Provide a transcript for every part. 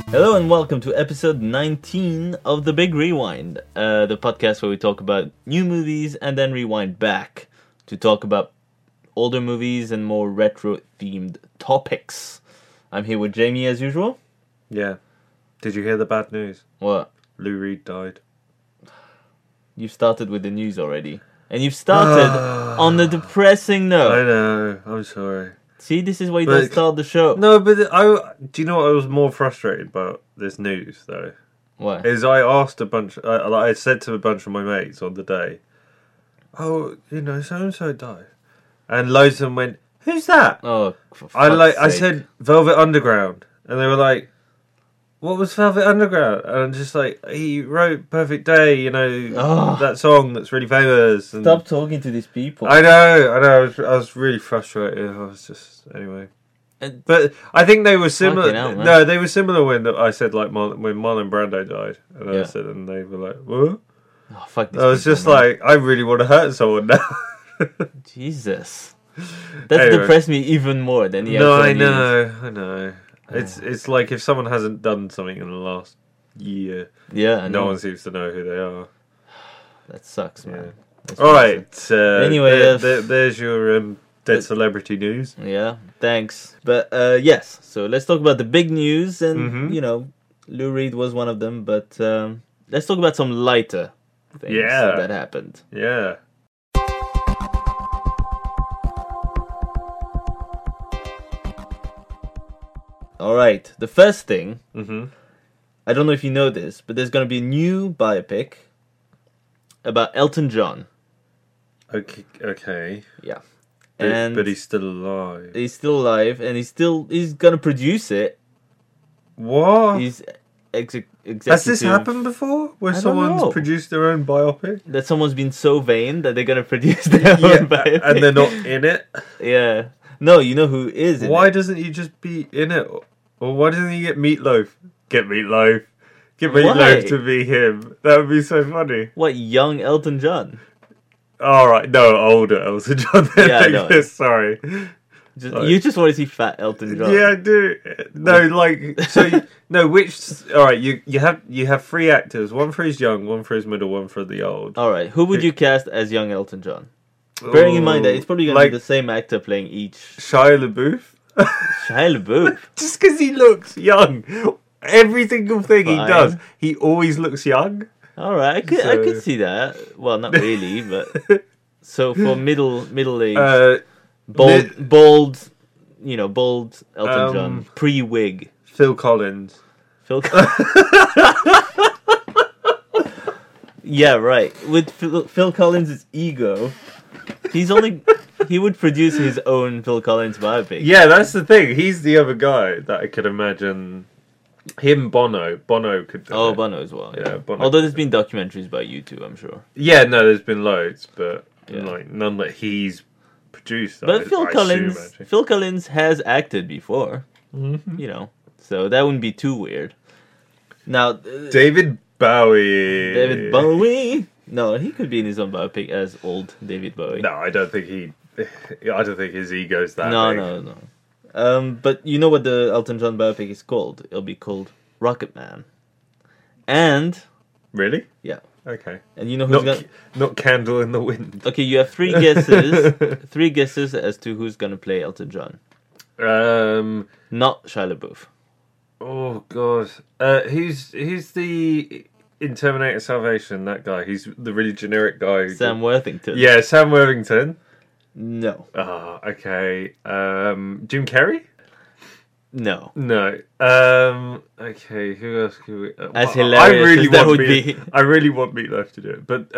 Hello and welcome to episode 19 of The Big Rewind, the podcast where we talk about new movies and then rewind back to talk about older movies and more retro-themed topics. I'm here with Jamie as usual. Yeah. Did you hear the bad news? What? Lou Reed died. You've started with the news already. And you've started on the depressing note. I know. I'm sorry. See, this is why you don't start the show. No, but do you know what I was more frustrated about this news, though? What? Is I asked a bunch... I said to a bunch of my mates on the day, oh, so-and-so died. And loads of them went, who's that? Oh, for I fuck's sake. said Velvet Underground. And they were like, what was Velvet Underground? And I'm just like, he wrote Perfect Day, that song that's really famous. And Stop talking to these people. I know. I was really frustrated. Anyway. But I think they were similar. Fucking hell, man. No, they were similar when I said like when Marlon Brando died, and Yeah. I said, and they were like, "What?" Oh, fuck these I was people, just man. like, I really want to hurt someone now. Jesus. That's Anyway. depressed me even more than the No, actual I know. It's like if someone hasn't done something in the last year, news. Yeah, I know. no one seems to know who they are. That sucks, man. Yeah. That's All really right. Anyway, there's your dead celebrity news. sad. Yeah, thanks. But yes, so let's talk about the big news, and Mhm. Lou Reed was one of them. But let's talk about some lighter things Yeah. that happened. Yeah. All right, the first thing, Mm-hmm. I don't know if you know this, but there's going to be a new biopic about Elton John. Okay. Yeah, But he's still alive. he's still alive, and he's going to produce it. What? He's executive. Has this happened before? Where I don't someone's know. produced their own biopic? That someone's been so vain that they're gonna produce their own biopic. and they're not in it? Yeah. No, you know who is in Why it. doesn't he just be in it? Or why doesn't he get Meatloaf? Get Meatloaf. Get Why? Meatloaf to be him. That would be so funny. What, young Elton John? Alright, no, older Elton John. Yeah, I know. Sorry. You just want to see fat Elton John. Yeah, I do. No, like Alright, you have three actors, one for his young, one for his middle, one for the old. Alright, who would you cast as young Elton John? Bearing in mind that it's probably gonna like be the same actor playing each. Shia LaBeouf. Shia LaBeouf. Just because he looks young. Every single thing he Fine. does, he always looks young. Alright, I So- could see that. Well, not really, but so for middle age, bold Elton John, pre-wig. Phil Collins. Phil. Yeah, right. With Phil Collins' ego, he would produce his own Phil Collins biopic. Yeah, that's the thing. He's the other guy that I could imagine. Him, Bono. Bono could do Oh, it. Bono as well. Yeah, Bono. Although there's been documentaries by you too, I'm sure. Yeah, no, there's been loads, but Yeah. like none that he's produced. But I Phil assume, actually. Collins has acted before, Mhm. so that wouldn't be too weird. Now, David Bowie. David Bowie. No, he could be in his own biopic as old David Bowie. No, I don't think his ego's that No, big. no. But you know what the Elton John biopic is called? It'll be called Rocket Man. And Really? yeah, Okay. and you know who's gonna. Not Candle in the Wind. Okay, you have three guesses. Three guesses as to who's gonna play Elton John. Not Shia LaBeouf. Oh god. Who's the in Terminator Salvation? That guy. He's the really generic guy. Sam Worthington. Yeah, Sam Worthington. No. Ah, okay. Jim Carrey? No. No. Okay. Who else could we? As hilarious as that would be. I really want Meatloaf to do it, but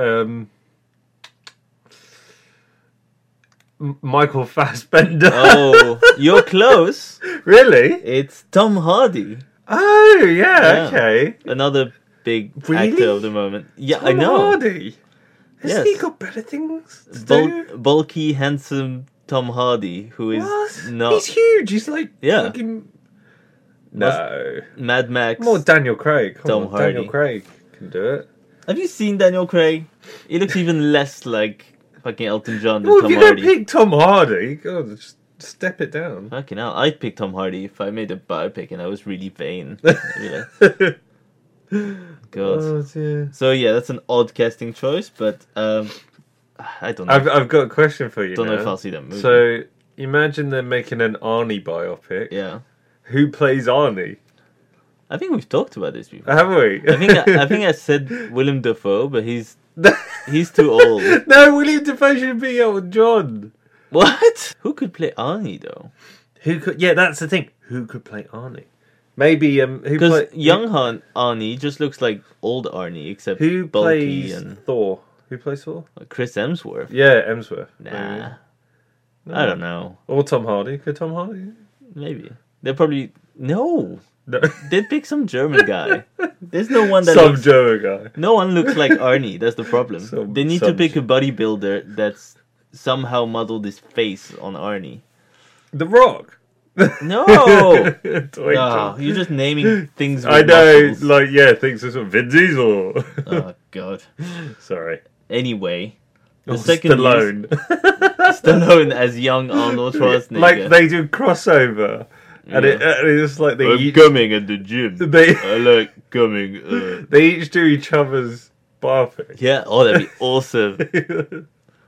Michael Fassbender. Oh, you're close. Really? It's Tom Hardy, Oh, yeah. Yeah. Okay. another big Really? actor of the moment. Yeah, Tom I know. Hardy. Has he Yes. got better things to do? Bulky, handsome Tom Hardy, who is What? not He's huge. He's like Yeah. fucking... No. Mad Max. More Daniel Craig. Come Tom on, Hardy. Daniel Craig can do it. Have you seen Daniel Craig? He looks even less like fucking Elton John than Well, if Tom you're going Hardy. to pick Tom Hardy, God, Step it down. Fucking hell, I'd pick Tom Hardy if I made a biopic and I was really vain. I'd be like, God. Oh, dear. So yeah, that's an odd casting choice, but I don't know. I've got a question for you. Don't know now. if I'll see that movie. So imagine they're making an Arnie biopic. Yeah, Who plays Arnie? I think we've talked about this before. Have we? I think I said Willem Dafoe, but he's too old. No, William Dafoe should be Elton John. What? Who could play Arnie though? Who could? Yeah, that's the thing. Who could play Arnie? Maybe Because young Arnie just looks like old Arnie, except who bulky plays and Thor? Who plays Thor? Chris Hemsworth. Yeah, Hemsworth. Nah, No. I don't know. Or Tom Hardy. Could Tom Hardy? Maybe they're probably no. No. They'd pick some German guy. There's no one that Some looks, German guy. no one looks like Arnie. That's the problem. They need to some pick a bodybuilder that's somehow modeled his face on Arnie. The Rock. No, Dwayne Johnson. you're just naming things. With I know, muscles. like, yeah, things are sort of Vin Diesel. Oh God. Sorry. Anyway, the Or second Stallone. Stallone as young Arnold Schwarzenegger. Like, they do crossover. And it's like they each, coming at the gym. they, I like coming. they each do each other's biopic. Yeah, oh, that'd be awesome.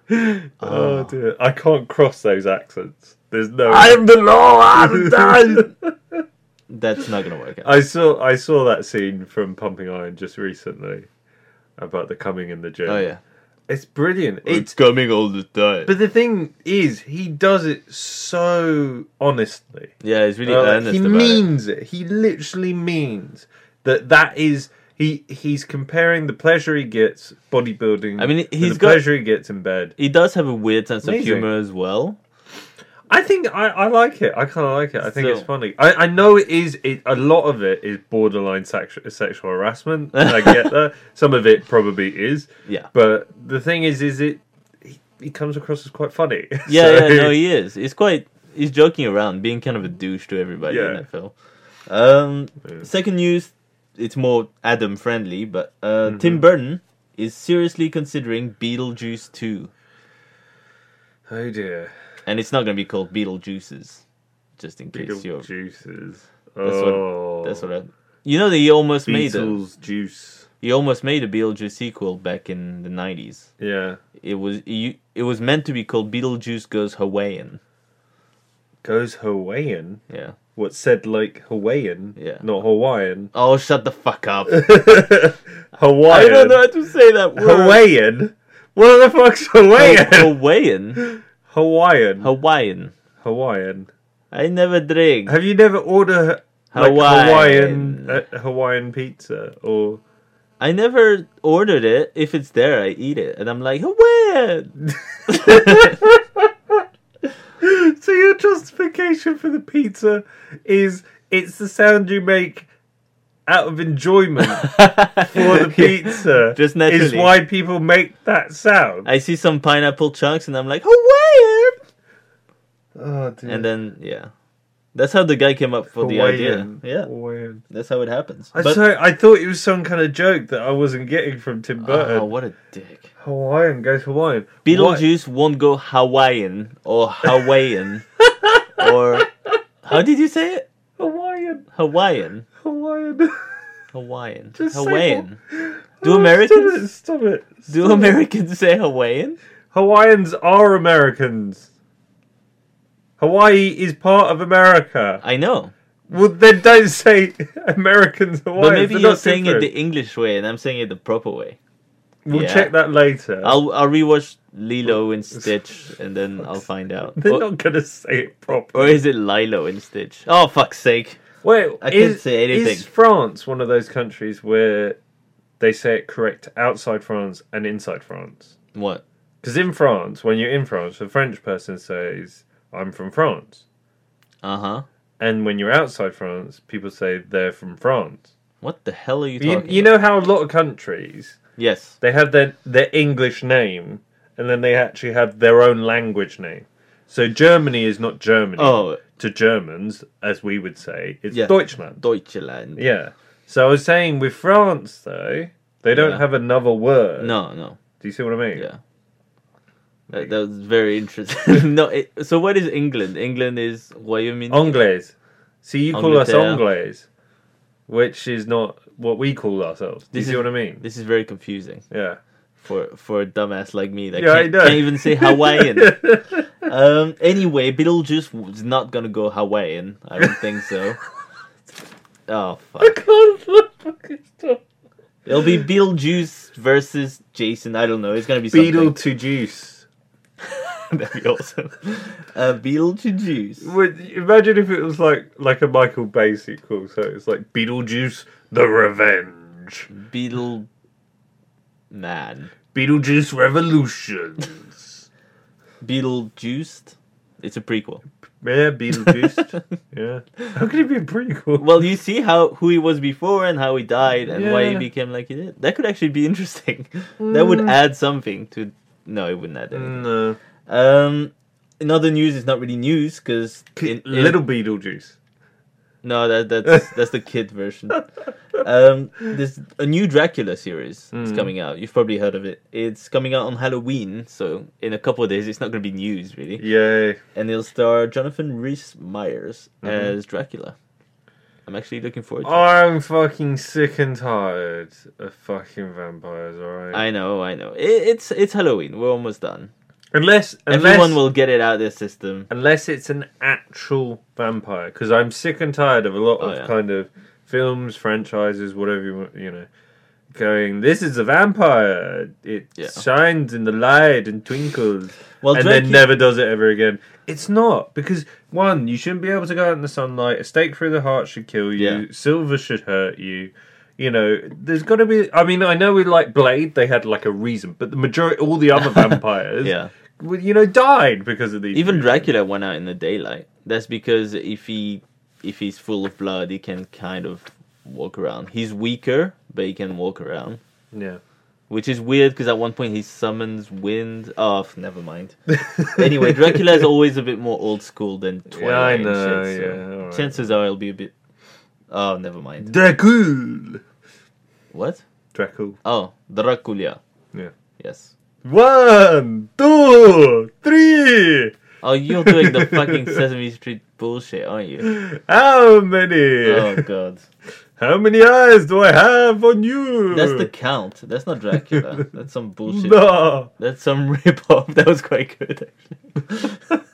Oh dear. I can't cross those accents. There's no the law. I'm done. That's not gonna work out. I saw that scene from Pumping Iron just recently about the coming in the gym. Oh yeah, It's brilliant. it's coming all the time. But the thing is, he does it so honestly. Yeah, he's really Like, earnest he about means it. He literally means that is he's comparing the pleasure he gets bodybuilding. I mean, to he's the got- pleasure he gets in bed. He does have a weird sense of Amazing. humor as well. I think I like it. I kind of like it. I think So- it's funny. I know it is. A lot of it is borderline sexual harassment. And I get that. Some of it probably is. Yeah. But the thing is he comes across as quite funny. Yeah, So- yeah, no, he is. He's joking around, being kind of a douche to everybody in Yeah. that film. Second news, it's more Adam friendly, but Tim Burton is seriously considering Beetlejuice 2. Oh dear. And it's not going to be called Beetlejuices, just in case you're... Juices. That's what I... You know that he almost made Beatles juice. a Beetlejuice sequel back in the 90s. Yeah. It was meant to be called Beetlejuice Goes Hawaiian. Goes Hawaiian. Yeah. What said like Hawaiian? Yeah. Not Hawaiian. Oh, shut the fuck up. Hawaiian. I don't know how to say that word. Hawaiian. What the fuck's Hawaiian? Hawaiian? Hawaiian. Hawaiian. Hawaiian. I never drink. Have you never ordered like Hawaiian. Hawaiian pizza or? I never ordered it. If it's there, I eat it. And I'm like, Hawaiian! So your justification for the pizza is it's the sound you make out of enjoyment for the pizza. Just naturally. Is why people make that sound. I see some pineapple chunks and I'm like, Hawaiian! Oh dear. And then, yeah. That's how the guy came up for the idea. Hawaiian. Yeah. Hawaiian. That's how it happens. I thought it was some kind of joke that I wasn't getting from Tim Burton. Oh, what a dick. Hawaiian goes Hawaiian. Beetlejuice won't go Hawaiian or Hawaiian or... How did you say it? Hawaiian. Hawaiian. Hawaiian. Hawaiian. Just say Hawaiian. Oh, Do Americans... Stop it. Do Americans say Hawaiian? Hawaiians are Americans. Hawaii is part of America. I know. Well, then don't say Americans Hawaiians. But maybe They're you're not saying different. it the English way and I'm saying it the proper way. We'll Yeah. check that later. I'll rewatch Lilo and Stitch and then I'll find out. They're Or, not going to say it or properly. is it Lilo and Stitch? Oh, fuck's sake. Wait, I can't say anything. Is France one of those countries where they say it correct outside France and inside France? What? Because in France, when you're in France, a French person says, I'm from France. Uh-huh. And when you're outside France, people say they're from France. What the hell are you talking You know how a lot of countries, Yes. they have their English name, and then they actually have their own language name. So Germany is not Germany Oh, to Germans, as we would say. It's Yeah. Deutschland. Deutschland. Yeah. So I was saying with France, though, they don't Yeah. have another word. No. Do you see what I mean? Yeah. That was very interesting. No, so what is England? England is Wyoming. Anglaise. See, you call us Angleterre. Anglaise, which is not what we call ourselves. Do you see what I mean? This is very confusing Yeah. for a dumbass like me that Yeah, I know. can't even say Hawaiian. Anyway, Beetlejuice was not gonna go Hawaiian. I don't think so. Oh fuck! Fucking stop. It'll be Beetlejuice versus Jason. I don't know. It's gonna be something. Beetle to juice. That'd be awesome. Beetlejuice. Imagine if it was like a Michael Bay sequel. So it's like Beetlejuice: The Revenge, Beetle Man. Beetlejuice Revolutions. Beetlejuiced. It's a prequel. Yeah, Beetlejuice. Yeah. How could it be a prequel? Well, you see who he was before and how he died and why he Yeah. became like he did. That could actually be interesting. That would add something to. No, it wouldn't add anything. No. In other news, it's not really news because Little Beetlejuice. No, that's the kid version. There's a new Dracula series that's coming out. You've probably heard of it. It's coming out on Halloween, so in a couple of days, it's not going to be news really. Yay. And it'll star Jonathan Rhys-Meyers as Dracula. I'm actually looking forward to it. I'm fucking sick and tired of fucking vampires, alright? I know. It's Halloween. We're almost done. Unless Everyone will get it out of their system. Unless it's an actual vampire, because I'm sick and tired of a lot of kind of films, franchises, whatever you want, going, this is a vampire. It shines in the light and twinkles, and then never does it ever again. It's not, because one, you shouldn't be able to go out in the sunlight. A stake through the heart should kill you. Yeah. Silver should hurt you. There's got to be. I mean, I know with like Blade, they had like a reason, but the majority, all the other vampires, died because of these. Even reasons. Dracula went out in the daylight. That's because if he's full of blood, he can kind of walk around. He's weaker, but he can walk around. Yeah. Which is weird because at one point he summons wind. Oh, never mind. Anyway, Dracula is always a bit more old school than Twilight. Yeah, I and know. shit, so Yeah. Right. chances are it'll be a bit. Oh, never mind. Dracul. What? Dracul. Oh, Dracula. Yeah. Yes. 1, 2, 3. Oh, you're doing the fucking Sesame Street bullshit, aren't you? How many? Oh god. How many eyes do I have on you? That's the Count. That's not Dracula. That's some bullshit. No. That's some rip-off. That was quite good, actually.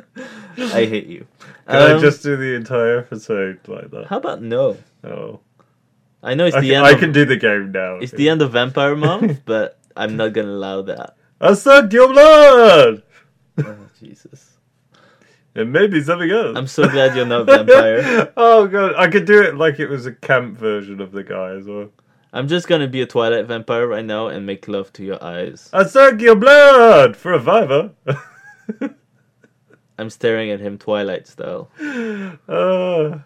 I hate you. Can I just do the entire episode like that? How about no? Oh. I know it's I can do the game now. It's the end of Vampire Month, but I'm not gonna allow that. I sucked your blood! Oh, Jesus. And maybe something else. I'm so glad you're not vampire. Oh god, I could do it like it was a camp version of the guy as well. I'm just gonna be a Twilight vampire right now and make love to your eyes. I suck your blood for a fiver. I'm staring at him Twilight style. No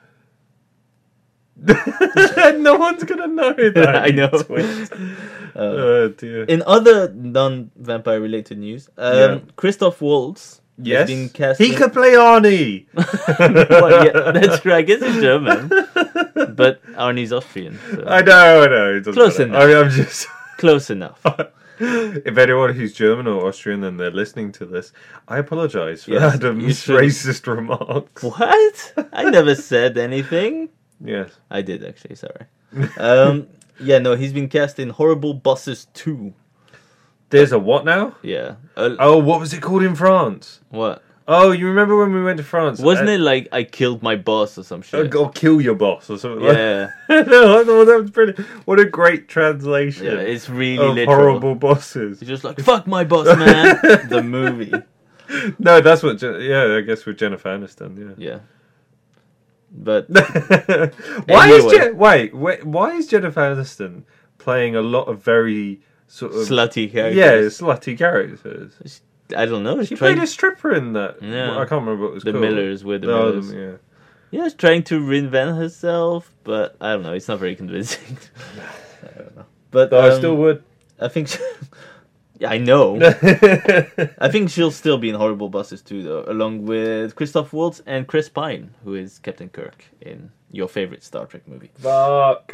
one's gonna know that. I know. Oh dear. In other non-vampire related news, Christoph Waltz has been cast. He could play Arnie. Well, yeah, that's true. I guess he's German, but Arnie's Austrian. So. I know. It doesn't Close matter. enough. I mean, I'm just. Close enough. If anyone who's German or Austrian and they're listening to this, I apologise for Yes, Adam's you shouldn't. racist remarks. What? I never said anything. Yes. I did actually. Sorry. He's been cast in Horrible Bosses 2. There's a what now? Yeah. Oh, what was it called in France? What? Oh, you remember when we went to France? Wasn't it like I killed my boss or some shit? Or kill your boss or something Yeah. like that. No, I thought that was brilliant. What a great translation. Yeah, it's really of literal. horrible bosses. He's just like, fuck my boss, man. The movie. No, that's what. I guess with Jennifer Aniston. Yeah. Yeah. But Why Anyway. why is Jennifer Aniston playing a lot of very sort of slutty characters. Yeah, slutty characters. I don't know. She played a stripper in that. Yeah. I can't remember what it was The called. Millers with the Oh, Millers. yeah. Yeah, she's trying to reinvent herself, but I don't know. It's not very convincing. I don't know. But I still would. I think. Yeah, I know. I think she'll still be in Horrible Bosses too, though, along with Christoph Waltz and Chris Pine, who is Captain Kirk in your favorite Star Trek movie. Fuck.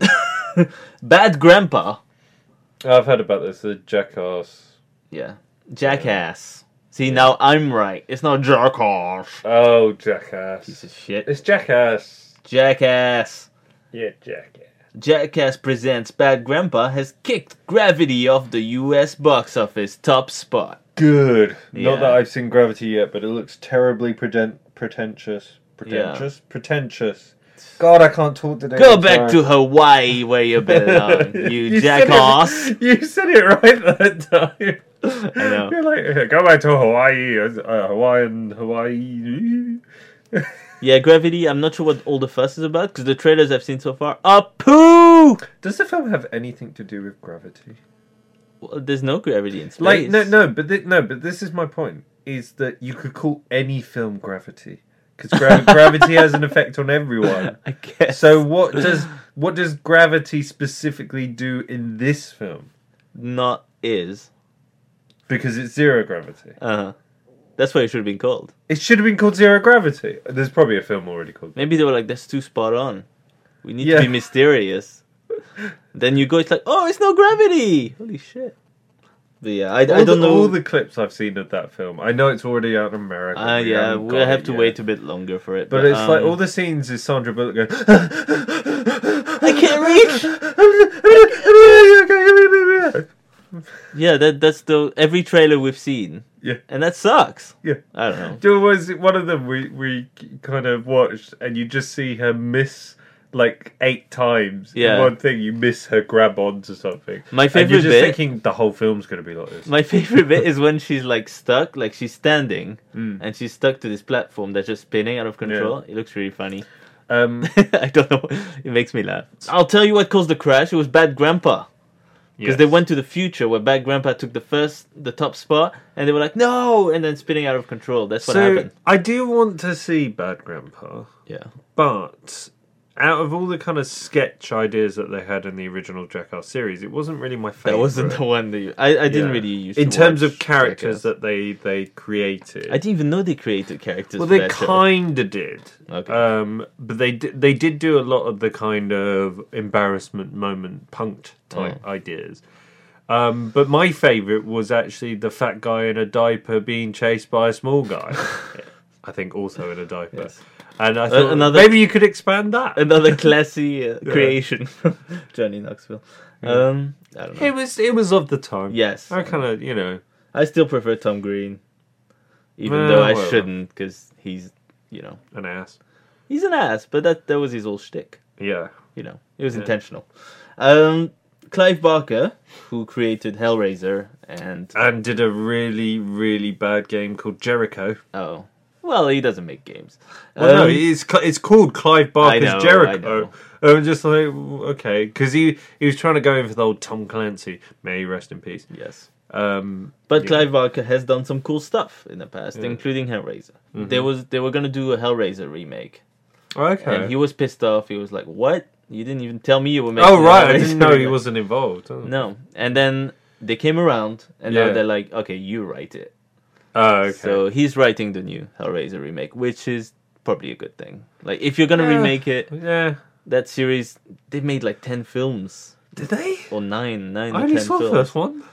Bad Grandpa. I've heard about this. The Jackass. Yeah. Jackass. See, now I'm right. It's not Jackass. Oh, Jackass. Piece of shit. It's Jackass. Jackass. Yeah, Jackass. Jackass Presents Bad Grandpa has kicked Gravity off the US box office top spot. Good. Yeah. Not that I've seen Gravity yet, but it looks terribly pretentious. Pretentious? Yeah. Pretentious. God, I can't talk today. Go back to Hawaii where you belong, you jackass. You said it right that time. I know. You're like, go back to Hawaii. Hawaii. Yeah, Gravity, I'm not sure what all the fuss is about, because the trailers I've seen so far are poo! Does the film have anything to do with gravity? Well, there's no gravity in space. Like, but this is my point, is that you could call any film Gravity. Because gravity has an effect on everyone. I guess. So what does gravity specifically do in this film? Not is. Because it's zero gravity. Uh-huh. That's what it should have been called. It should have been called Zero Gravity. There's probably a film already called that. Maybe they were like, that's too spot on. We need to be mysterious. Then you go, it's like, oh, it's no gravity! Holy shit. But yeah, I don't know. All the clips I've seen of that film. I know it's already out in America. Yeah, we'll have to wait a bit longer for it. But it's like all the scenes is Sandra Bullock going, I can't reach! Yeah, that's the every trailer we've seen. Yeah. And that sucks. Yeah. I don't know. There was one of them we kind of watched, and you just see her miss like 8 times. Yeah. In one thing, you miss her grab onto something. My favorite and you're just bit, thinking the whole film's going to be like this. My favorite bit is when she's like stuck, like she's standing, and she's stuck to this platform that's just spinning out of control. Yeah. It looks really funny. I don't know. It makes me laugh. I'll tell you what caused the crash. It was Bad Grandpa. Because they went to the future where Bad Grandpa took the top spot, and they were like, no! And then spinning out of control. That's what happened. I do want to see Bad Grandpa. Yeah. But out of all the kind of sketch ideas that they had in the original Jackass series, it wasn't really my favourite. That wasn't the one that I didn't really use in terms of characters Jackass. That they created. I didn't even know they created characters. Well, they kind of did. Okay. But they did do a lot of the kind of embarrassment moment punked type ideas. But my favourite was actually the fat guy in a diaper being chased by a small guy. I think also in a diaper. Yes. And I thought maybe you could expand that. Another classy creation from Johnny Knoxville. I don't know. It was of the time. Yes. I kind of, I still prefer Tom Green. Even though I shouldn't, because he's, an ass. He's an ass, but that was his old shtick. Yeah. It was intentional. Clive Barker, who created Hellraiser and did a really, really bad game called Jericho. Oh. Well, he doesn't make games. Well, no, it's called Clive Barker's Jericho. I'm just like, okay, because he was trying to go in for the old Tom Clancy. May he rest in peace. Yes. But Clive Barker has done some cool stuff in the past, including Hellraiser. Mm-hmm. They were going to do a Hellraiser remake. Okay. And he was pissed off. He was like, what? You didn't even tell me you were making Oh, right. I didn't know he wasn't involved. Oh. No. And then they came around, and now they're like, okay, you write it. Oh, okay. So he's writing the new Hellraiser remake, which is probably a good thing. Like, if you're gonna remake it, that series, they made like 10 films. Did they? Or 9 I or 10 only saw films. the first one.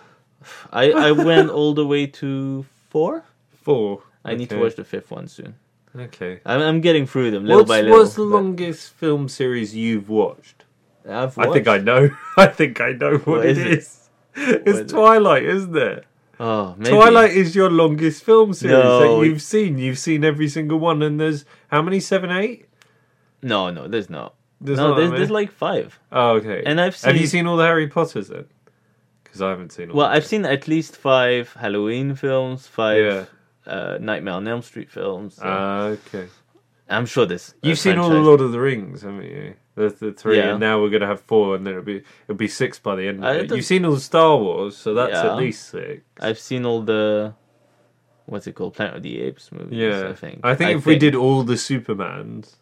I went all the way to 4. 4. I need to watch the 5th one soon. Okay. I'm getting through them little by little. What's the longest film series you've watched? I think I know. I think I know what it is. It's Twilight, isn't it? Oh, maybe. Twilight is your longest film series that you've seen. You've seen every single one, and there's how many? 7, 8? No, there's not. There's like 5. Oh, okay. And have you seen all the Harry Potters then? Because I haven't seen all. Well, I've seen at least 5 Halloween films, 5 Nightmare on Elm Street films. So. Okay. I'm sure this. You've seen all the Lord of the Rings, haven't you? The 3, and now we're gonna have 4, and then it'll be 6 by the end of it. You've seen all the Star Wars, so that's at least 6. I've seen all the what's it called, Planet of the Apes movies. Yeah, I think if we did all the Supermans,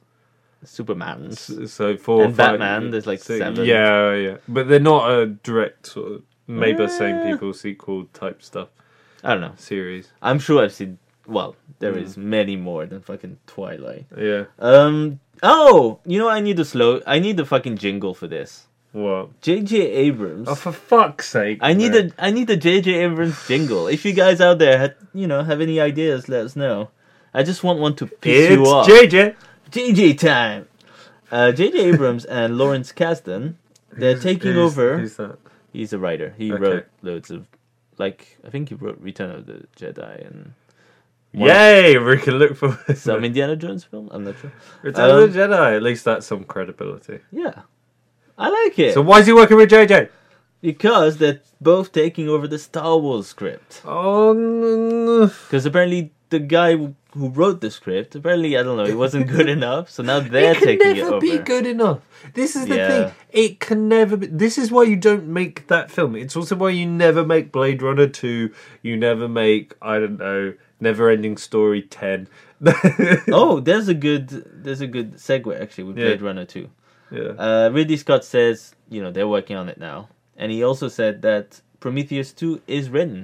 so 4 and 5, Batman, there's like 6, 7. Yeah, but they're not a direct sort of made by the same people sequel type stuff. I don't know series. I'm sure I've seen. Well, there is many more than fucking Twilight. Yeah. Oh, I need the fucking jingle for this. What? J.J. Abrams. Oh, for fuck's sake! I need a J.J. Abrams jingle. If you guys out there have any ideas, let us know. I just want one to piss you off. JJ. JJ time. J.J. Abrams and Lawrence Kasdan, they're taking over. Who's that? He's a writer. He wrote loads of, I think he wrote Return of the Jedi and. Yay! We can look for some Indiana Jones film. I'm not sure. Return of the Jedi. At least that's some credibility. Yeah, I like it. So why is he working with JJ? Because they're both taking over the Star Wars script. Oh no! Because apparently the guy who wrote the script, I don't know, it wasn't good enough. So now they're taking it over. It can never be good enough. This is the thing. It can never be. This is why you don't make that film. It's also why you never make Blade Runner 2. You never make, I don't know, Never Ending Story 10. Oh, there's a good segue actually with Blade Runner 2. Yeah. Ridley Scott says, they're working on it now. And he also said that Prometheus 2 is written.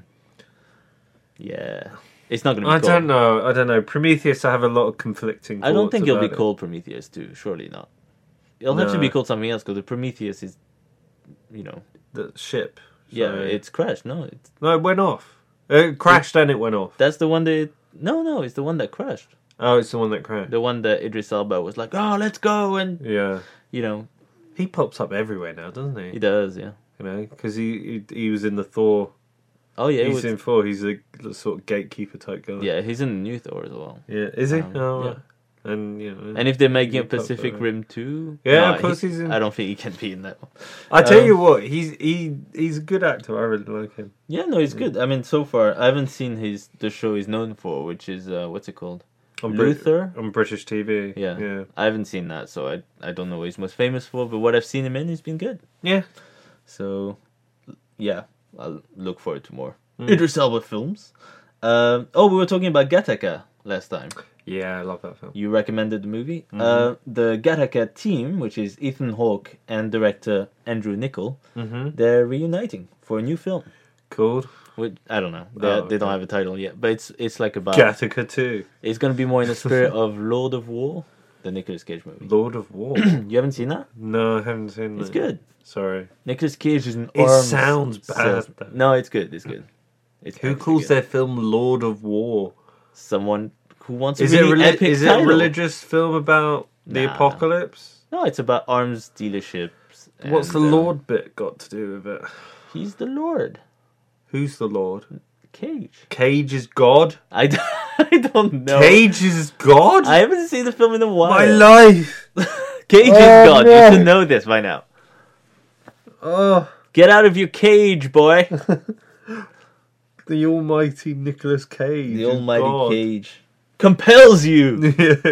Yeah. It's not going to be called. I don't know. Prometheus, I have a lot of conflicting thoughts. I don't think it'll be called Prometheus 2. Surely not. It'll have to be called something else because the Prometheus is, the ship. Yeah, it's crashed. No, it went off. It crashed and it went off. That's the one that... No, it's the one that crashed. Oh, it's the one that crashed. The one that Idris Elba was like, oh, let's go, and... Yeah. He pops up everywhere now, doesn't he? He does, yeah. Because he was in the Thor... Oh, yeah. He's in Thor. He's a sort of gatekeeper type guy. Yeah, he's in the new Thor as well. Yeah, is he? Yeah. And and if they're making a Pacific Rim 2... Yeah, of course he's in... I don't think he can be in that one. I tell you what, he's a good actor. I really like him. Yeah, no, he's good. I mean, so far, I haven't seen the show he's known for, which is, what's it called? Luther? On British TV. Yeah. I haven't seen that, so I don't know what he's most famous for, but what I've seen him in, he's been good. Yeah. So, yeah, I'll look forward to more Idris Elba films. We were talking about Gattaca last time. Yeah, I love that film. You recommended the movie. The Gattaca team, which is Ethan Hawke and director Andrew Niccol, they're reuniting for a new film. Called? I don't know. They don't have a title yet, but it's like about Gattaca 2. It's going to be more in the spirit of Lord of War, the Nicolas Cage movie. Lord of War. You haven't seen that? No, I haven't seen that. It's good. Sorry. Nicolas Cage is an It sounds bad. No, it's good. It's good. Who calls their film Lord of War? Someone who wants a really epic title. Is it a religious film about the apocalypse? No, it's about arms dealerships. What's the Lord bit got to do with it? He's the Lord. Who's the Lord? Cage. Cage is God? I don't know. Cage is God? I haven't seen the film in a while. My life! Cage is God. No. You should know this by now. Oh. Get out of your cage, boy. The almighty Nicolas Cage. The almighty Cage. Compels you.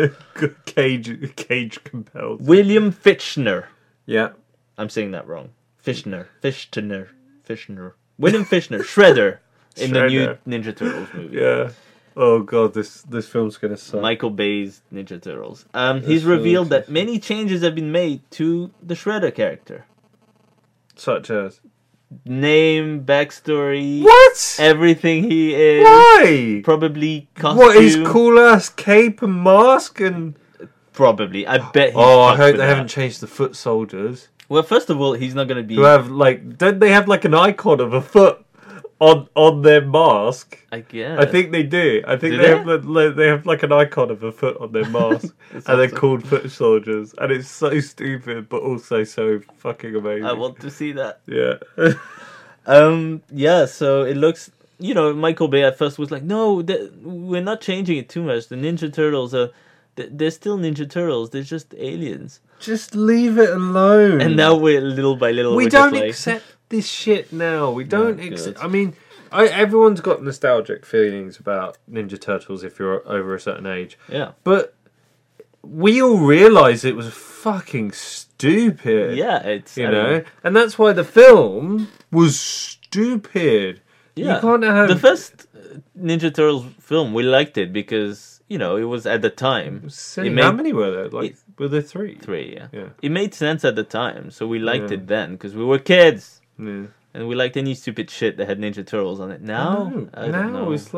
Cage compels. William Fichtner. Yeah. I'm saying that wrong. Fichtner. William Fichtner. Shredder. In the new Ninja Turtles movie. Yeah. Oh god, this film's gonna suck. Michael Bay's Ninja Turtles. He's revealed that many changes have been made to the Shredder character. Such as? Name, backstory. What? Everything he is. Why? Probably costume. What, his cool ass cape and mask and... Probably. I bet I hope they haven't changed the foot soldiers. Well, first of all, he's not going to be... Who have, don't they have, an icon of a foot on their mask? I guess. I think they do. I think they have an icon of a foot on their mask. And they're called foot soldiers. And it's so stupid, but also so fucking amazing. I want to see that. Yeah. Yeah, so it looks... Michael Bay at first was like, no, we're not changing it too much. The Ninja Turtles are... They're still Ninja Turtles. They're just aliens. Just leave it alone. And now we're little by little. We don't accept this shit now. We don't accept. I mean, everyone's got nostalgic feelings about Ninja Turtles if you're over a certain age. Yeah. But we all realise it was fucking stupid. Yeah, it's and that's why the film was stupid. Yeah. You can't have the first Ninja Turtles film. We liked it because. It was at the time. How many were there? Were there 3? 3, yeah. It made sense at the time, so we liked it then because we were kids. Yeah. And we liked any stupid shit that had Ninja Turtles on it. Now, I don't know. It's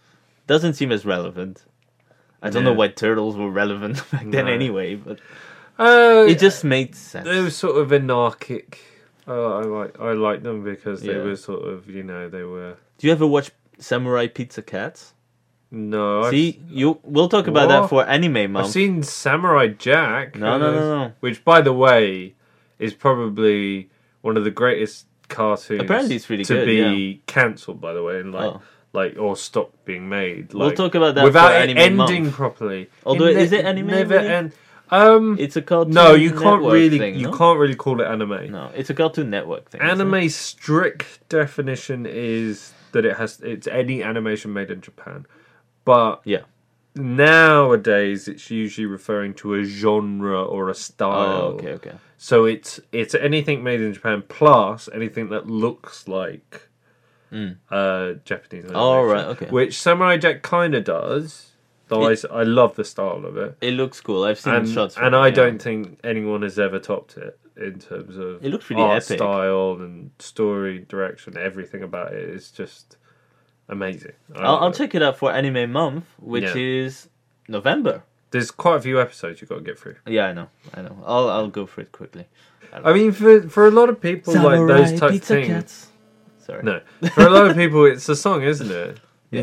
doesn't seem as relevant. I don't know why Turtles were relevant back then anyway, but It just made sense. They were sort of anarchic. I like them because they were sort of, they were... Do you ever watch Samurai Pizza Cats? No. We'll talk about that for Anime Month. I've seen Samurai Jack. No. Which, by the way, is probably one of the greatest cartoons. Apparently it's really to good, be cancelled, by the way, and or stop being made. We'll talk about that without for it Anime ending Month. properly. Although, is it anime? Never really? end. It's a Cartoon No, you can't Network really. thing, You can't really call it anime. No, it's a Cartoon Network thing. Anime's strict definition is that it's any animation made in Japan. But nowadays it's usually referring to a genre or a style. Oh, okay. So it's anything made in Japan plus anything that looks like Japanese animation. Oh, right, okay. Which Samurai Jack kind of does. Though I love the style of it. It looks cool. I've seen shots from and it. I don't think anyone has ever topped it in terms of it looks really art epic. style and story direction. Everything about it is just amazing. I'll check it out for Anime Month, which is November. There's quite a few episodes you've got to get through. Yeah, I know. I'll go for it quickly. I mean, for a lot of people, Samurai like those type of Pizza things. Cats. Sorry. No, for a lot of people, it's a song, isn't it? Yeah.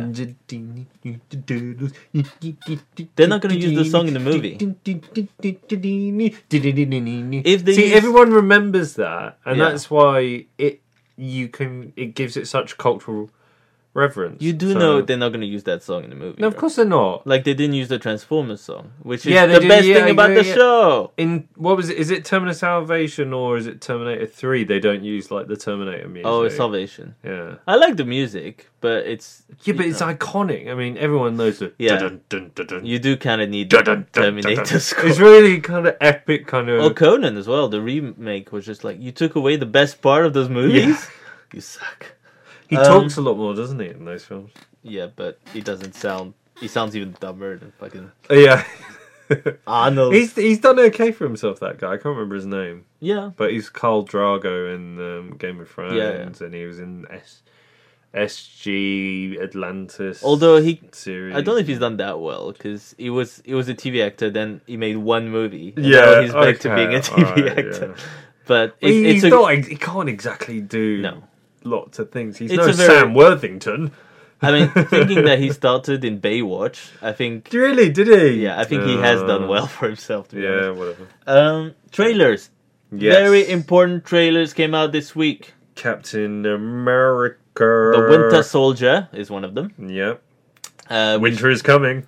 They're not going to use the song in the movie. If they everyone remembers that, and that's why it gives it such cultural reverence. You do know they're not going to use that song in the movie. No, of course they're not. Like they didn't use the Transformers song, which is Yeah, the they best do, thing about the show. In what was it? Is it Terminator Salvation or is it Terminator 3? They don't use like the Terminator music. Oh, it's Salvation. Yeah. I like the music, but it's but it's iconic. I mean, everyone knows the You do kind of need the Terminator score. It's really kind of epic, kind of. Oh, Conan as well. The remake was just like you took away the best part of those movies. Yeah. You suck. He talks a lot more, doesn't he, in those films? Yeah, but he doesn't sound. He sounds even dumber than fucking. Yeah. Arnold. He's done okay for himself. That guy. I can't remember his name. Yeah. But he's Khal Drogo in Game of Thrones, and he was in SG Atlantis. Although series. I don't know if he's done that well because he was a TV actor. Then he made one movie. And yeah, now he's back to being a TV actor. Yeah. But he can't exactly do lots of things. He's Sam Worthington. I mean, thinking that he started in Baywatch, I think. Really, did he? Yeah, I think he has done well for himself. To be honest. Whatever. Trailers. Yes. Very important trailers came out this week. Captain America. The Winter Soldier is one of them. Yep. Winter is coming.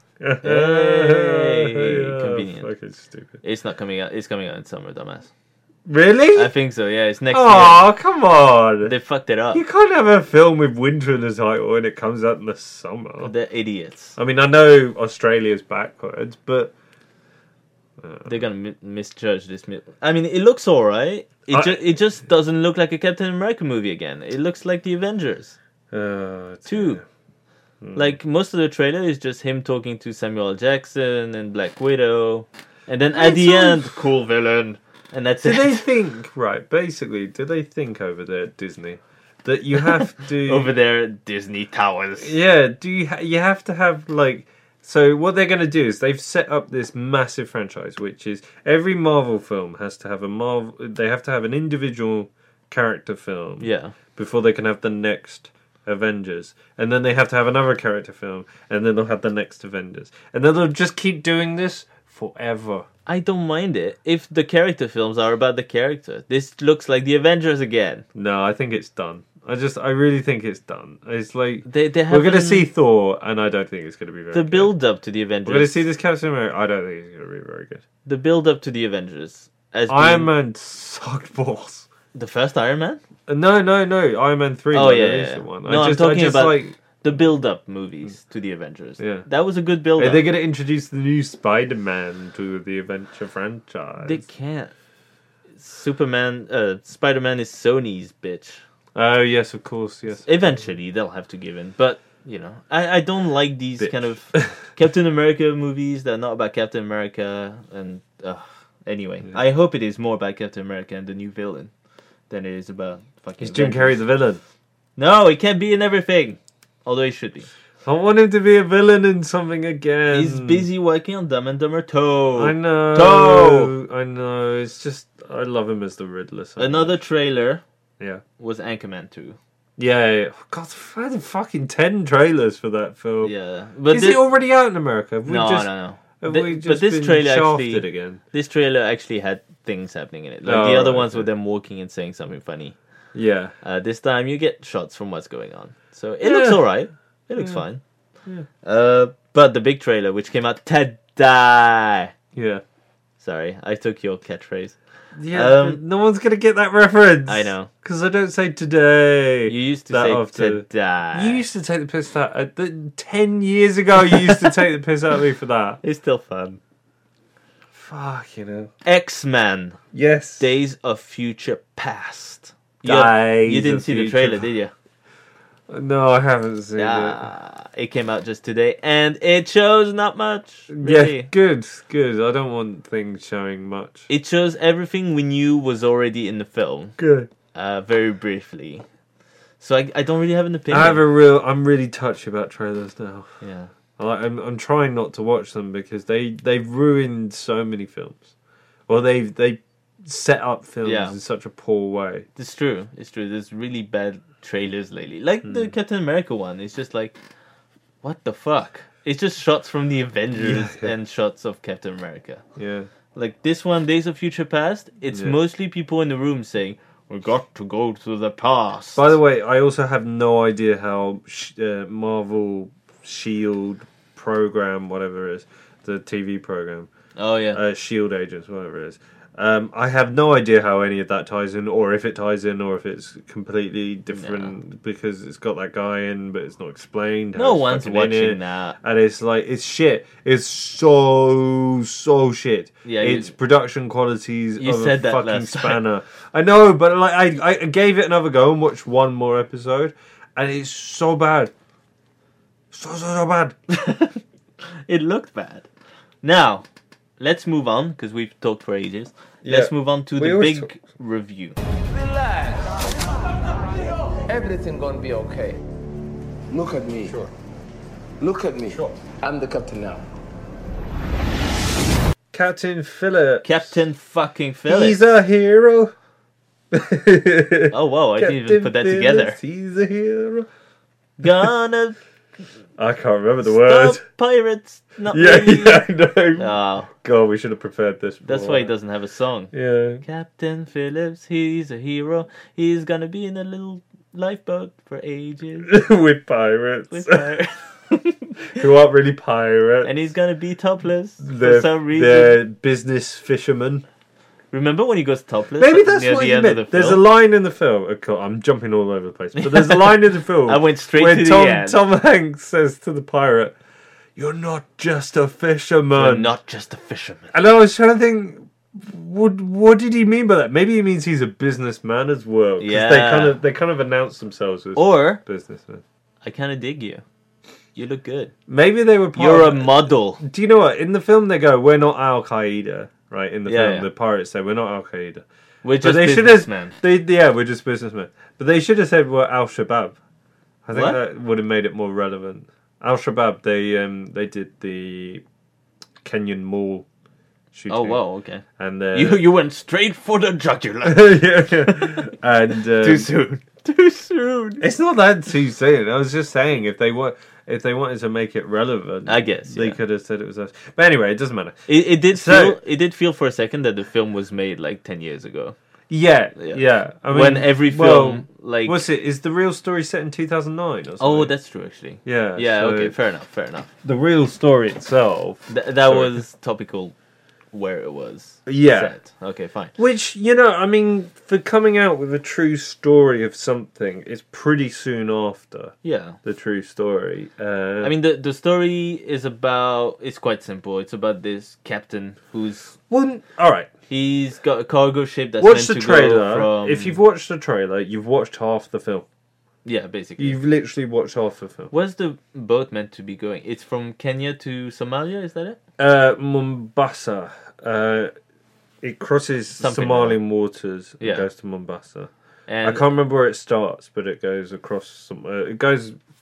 Convenient. Fucking stupid. It's not coming out. It's coming out in summer, dumbass. Really? I think so, yeah. It's next year. Oh, come on. They fucked it up. You can't have a film with winter in the title and it comes out in the summer. They're idiots. I mean, I know Australia's backwards, but... They're going to misjudge this. I mean, it looks alright. It just doesn't look like a Captain America movie again. It looks like the Avengers. 2. Like, most of the trailer is just him talking to Samuel L. Jackson and Black Widow. And then at the end, cool villain. And that's it. Do they think over there at Disney that you have to over there at Disney Towers? Yeah, do you have to have like so what they're going to do is they've set up this massive franchise which is every Marvel film has to have they have to have an individual character film before they can have the next Avengers, and then they have to have another character film, and then they'll have the next Avengers, and then they'll just keep doing this forever. I don't mind it if the character films are about the character. This looks like the Avengers again. No, I think it's done. I really think it's done. It's like we're going to see Thor, and I don't think it's going to be very good. The build up to the Avengers. We're going to see this Captain America. I don't think it's going to be very good. The build up to the Avengers. Iron Man sucked balls. The first Iron Man? No. Iron Man 3. Oh, the recent one. No, I'm talking about the build-up movies to the Avengers. Yeah. That was a good build-up. Are they going to introduce the new Spider-Man to the Adventure franchise? They can't. Spider-Man is Sony's bitch. Oh, yes, of course, yes. Eventually, they'll have to give in. But, I don't like these kind of Captain America movies that are not about Captain America. And anyway, I hope it is more about Captain America and the new villain than it is about fucking Is Jim Carrey the villain? No, he can't be in everything. Although he should be. I want him to be a villain in something again. He's busy working on Dumb and Dumber 2. I know. 2. I know. It's just I love him as the Riddler. So Another much. trailer. Yeah. Was Anchorman 2. Yeah. God, I've had fucking 10 trailers for that film. Yeah, but is it already out in America? No. Have we just but this been trailer shafted actually, again? This trailer actually had things happening in it. Like the other ones were them walking and saying something funny. Yeah. This time you get shots from what's going on. So it looks alright. It looks fine. Yeah. But the big trailer, which came out today. Yeah. Sorry, I took your catchphrase. Yeah, no one's going to get that reference. I know. Because I don't say today. You used to say today. You used to take the piss out. 10 years ago, you used to take the piss out of me for that. It's still fun. Fuck, you know. X-Men. Yes. Days of Future Past. You didn't see the trailer, did you? No, I haven't seen it. It came out just today, and it shows not much. Really. Yeah, good. I don't want things showing much. It shows everything we knew was already in the film. Good. Very briefly. So I don't really have an opinion. I'm really touchy about trailers now. Yeah. I'm trying not to watch them because they've ruined so many films. Well, they set up films in such a poor way. It's true. There's really bad trailers lately. Like the Captain America one. It's just like, what the fuck? It's just shots from the Avengers and shots of Captain America. Yeah. Like this one, Days of Future Past, it's mostly people in the room saying, we got to go to the past. By the way, I also have no idea how Marvel Shield program, whatever it is, the TV program. Oh, yeah. Shield Agents, whatever it is. I have no idea how any of that ties in, or if it ties in, or if it's completely different because it's got that guy in, but it's not explained. No one's watching that. And it's like, it's shit. It's so shit. Yeah, it's production qualities you of said a that fucking last time. spanner. I know, but like I gave it another go and watched one more episode, and it's so bad. So bad. It looked bad. Now, let's move on, because we've talked for ages. Yeah. Let's move on to the big review. Relax. Everything gonna be okay. Look at me. Sure. Look at me. Sure. I'm the captain now. Captain Phillips. Captain fucking Phillips. He's a hero. Oh, whoa, I didn't even put that together. He's a hero. Gonna I can't remember the words. stop pirates. Not Yeah, really. I know. Oh, God, we should have prepared this. that's why he doesn't have a song. Yeah. Captain Phillips, he's a hero. He's gonna be in a little lifeboat for ages. With pirates. With pirates. Who aren't really pirates. And he's gonna be topless for They're- some reason. They're business fishermen. Remember when he goes topless? Maybe that's near what the you end of meant. the There's a film? line in the film. Okay, I'm jumping all over the place. But there's a line in the film. I went straight where to the Tom, end. Tom Hanks says to the pirate, "You're not just a fisherman." You're not just a fisherman. And I was trying to think, what did he mean by that? Maybe he means he's a businessman as well. 'Cause Yeah. they kind of announce themselves as Or, businessmen. I kind of dig you. You look good. Maybe they were part You're a of model. Do you know what? In the film, they go, "We're not Al Qaeda." Right in the Yeah, film, yeah. the pirates say, "We're not Al Qaeda." We're But just they should businessmen. have. We're just businessmen. But they should have said we're Al Shabaab. I think What? that would have made it more relevant. Al Shabaab. They did the Kenyan mall shooting. Oh, wow, okay. And You went straight for the jugular. yeah. And Too soon. Too soon. it's not that too soon. I was just saying if they wanted to make it relevant, I guess, they yeah. could have said it was us. But anyway, it doesn't matter. It did So- feel for a second that the film was made like 10 years ago. Yeah. I mean, When every film, like... what's it? Is the real story set in 2009 or something? Oh, that's true, actually. Yeah. Yeah, so okay, fair enough. The real story itself. That Sorry. was topical where it was Yeah. set. Okay, fine. Which, I mean, for coming out with a true story of something, it's pretty soon after Yeah. the true story. I mean, the story is about... It's quite simple. It's about this captain who's... well, all right. He's got a cargo ship that's Watch meant the to trailer. go from... If you've watched the trailer, you've watched half the film. Yeah, basically. You've literally watched half the film. Where's the boat meant to be going? It's from Kenya to Somalia, is that it? Mombasa. It crosses Something Somalian waters and Yeah. goes to Mombasa. And I can't remember where it starts, but it goes across some. It goes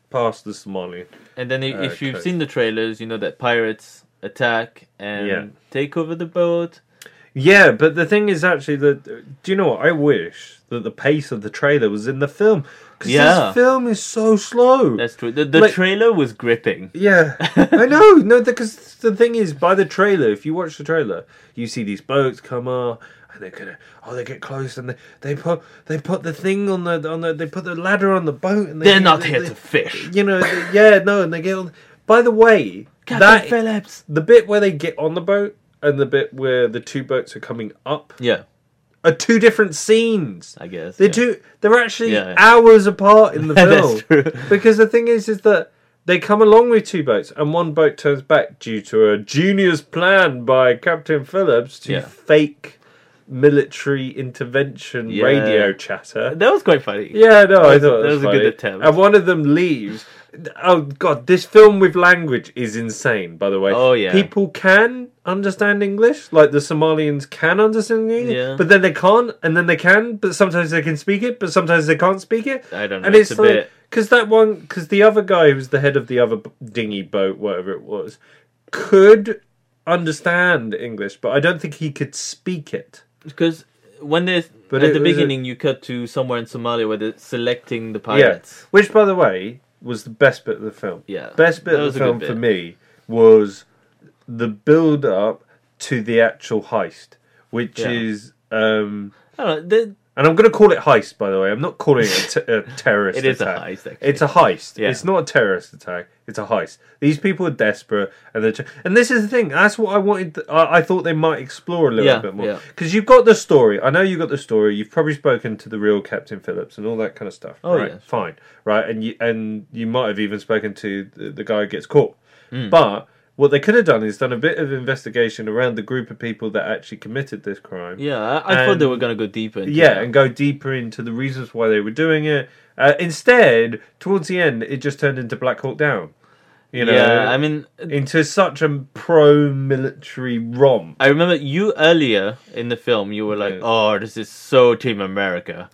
past the Somali. And then if you've seen the trailers, you know that pirates attack and take over the boat. Yeah, but the thing is actually that... Do you know what? I wish that the pace of the trailer was in the film. Because this film is so slow. That's true. The trailer was gripping. Yeah, I know. No, because the thing is, by the trailer, if you watch the trailer, you see these boats come up, and they're gonna... they get close, and they put the thing on the they put the ladder on the boat, and they're not here to fish. You know, and they get on... By the way, Captain Phillips, the bit where they get on the boat and the bit where the two boats are coming up, are two different scenes. I guess they're actually hours apart in the film. That's true. Because the thing is that they come along with two boats, and one boat turns back due to a genius plan by Captain Phillips to fake military intervention radio chatter. That was quite funny. Yeah, no, I thought that was funny. A good attempt. And one of them leaves. Oh god, this film with language is insane, by the way. Oh yeah. People can understand English, like the Somalians can understand English, but then they can't, and then they can, but sometimes they can speak it, but sometimes they can't speak it. I don't know. And it's like, because the other guy who was the head of the other dinghy boat, whatever it was, could understand English, but I don't think he could speak it. Because when there's at the beginning, you cut to somewhere in Somalia where they're selecting the pirates. Yeah. Which, by the way, was the best bit of the film. Yeah. Best bit of the film for me was the build up to the actual heist, which is I don't know, and I'm going to call it heist, by the way. I'm not calling it a terrorist attack. It is a heist, actually. It's a heist. Yeah. It's not a terrorist attack. It's a heist. These people are desperate, and this is the thing. That's what I wanted. I thought they might explore a little bit more. Because you've got the story. I know you got the story. You've probably spoken to the real Captain Phillips and all that kind of stuff. Oh, right? Yeah. Fine. Right? And you might have even spoken to the guy who gets caught. But what they could have done is done a bit of investigation around the group of people that actually committed this crime. Yeah, I thought they were going to go deeper into that. And go deeper into the reasons why they were doing it. Instead, towards the end, it just turned into Black Hawk Down. You know, I mean, into such a pro-military romp. I remember you earlier in the film, you were like, "Oh, this is so Team America,"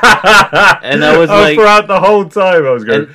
and I was like, throughout the whole time, I was going,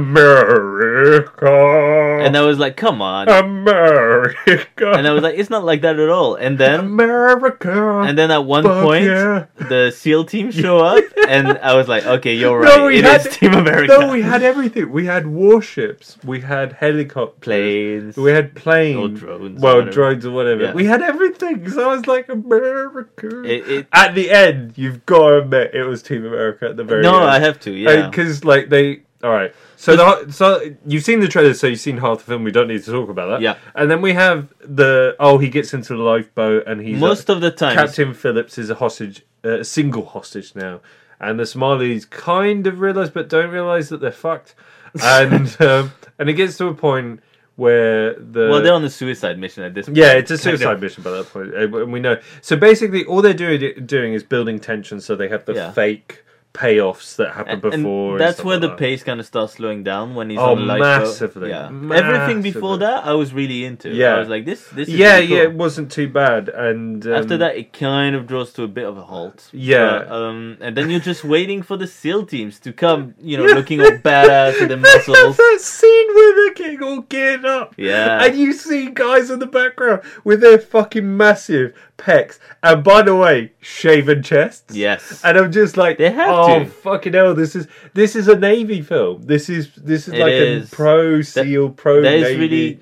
"America," and I was like, "Come on, America," and I was like, "It's not like that at all." And then America, and then at one point, the SEAL team show up, and I was like, "Okay, you're right. It is Team America." No, we had everything. We had warships. We had helicopters, planes. We had planes, or drones. Drones or whatever. Yeah. We had everything. So I was like, America. At the end, you've got to admit it was Team America at the very end. No, I have to. Yeah, because like they. All right. So you've seen the trailer, so you've seen half the film. We don't need to talk about that. Yeah. And then we have he gets into the lifeboat, and he's most of the time Captain Phillips is a hostage, a single hostage now, and the Somalis kind of realise but don't realise that they're fucked, and it gets to a point where they're on a suicide mission at this point. Yeah, it's a suicide mission by that point, and we know. So basically, all they're doing is building tension, so they have the fake payoffs that happened before. And that's where the pace kind of starts slowing down when he's on the lifeboat. Massively. Yeah. Everything before that, I was really into. Yeah. I was like, this is really cool. It wasn't too bad. And after that, it kind of draws to a bit of a halt. Yeah. But, and then you're just waiting for the SEAL teams to come, looking all badass with their muscles. That scene where they're getting all geared up. Yeah. And you see guys in the background with their fucking massive pecs. And by the way, shaven chests. Yes. And I'm just like, they have to. Fucking hell! This is a Navy film. This is like a pro SEAL, pro Navy.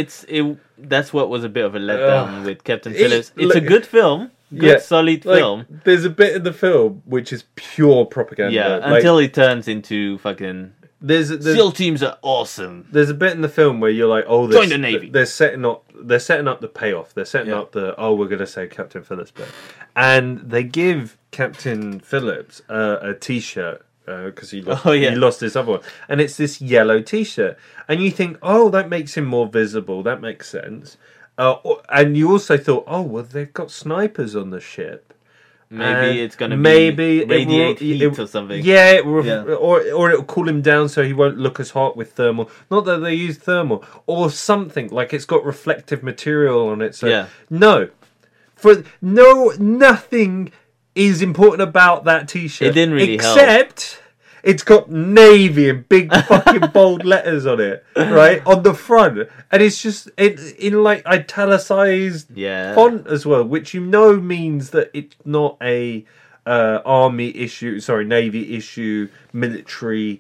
That's what was a bit of a letdown with Captain Phillips. It's a good film, solid film. There's a bit in the film which is pure propaganda. Yeah, until it turns into fucking. SEAL teams are awesome. There's a bit in the film where you're like, join the Navy. They're setting up the payoff. They're setting up we're going to say Captain Phillips bit, and they give Captain Phillips a T-shirt because he lost his other one, and it's this yellow T-shirt, and you think, that makes him more visible. That makes sense, and you also thought, they've got snipers on the ship. Maybe it's going to radiate heat or something. Yeah, or it'll cool him down so he won't look as hot with thermal. Not that they use thermal. Or something, like it's got reflective material on it. So nothing is important about that T-shirt. It didn't really help. It's got Navy in big fucking bold letters on it, right? On the front. And it's just in like italicized font as well, which means that it's not a Navy issue, military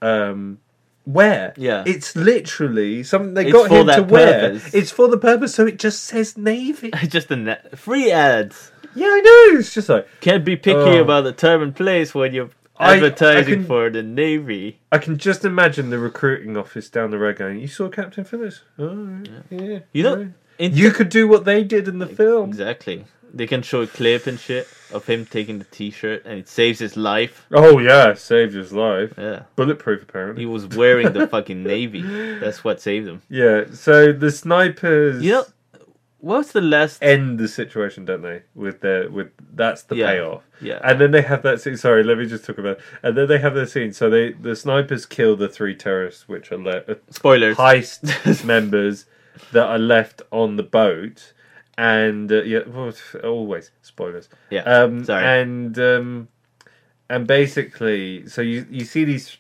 wear. Yeah. It's literally something they got him to wear. Purpose. It's for the purpose, so it just says Navy. Just free ads. Yeah, I know. It's just like... Can't be picky about the time and place when you're advertising for the Navy. I can just imagine the recruiting office down the road going, you saw Captain Phillips? Oh, yeah. You know... You could do what they did in the film. Exactly. They can show a clip and shit of him taking the t-shirt and it saves his life. Oh, yeah. Saved his life. Yeah. Bulletproof, apparently. He was wearing the fucking Navy. That's what saved him. Yeah. So the snipers... You know, what's the last... End the situation, don't they? That's the payoff. Yeah. And then they have that scene... Sorry, let me just talk about it. And then they have the scene. So the snipers kill the 3 terrorists, which are... Spoilers. Heist members that are left on the boat. And always spoilers. Yeah. Sorry. And basically, so you see these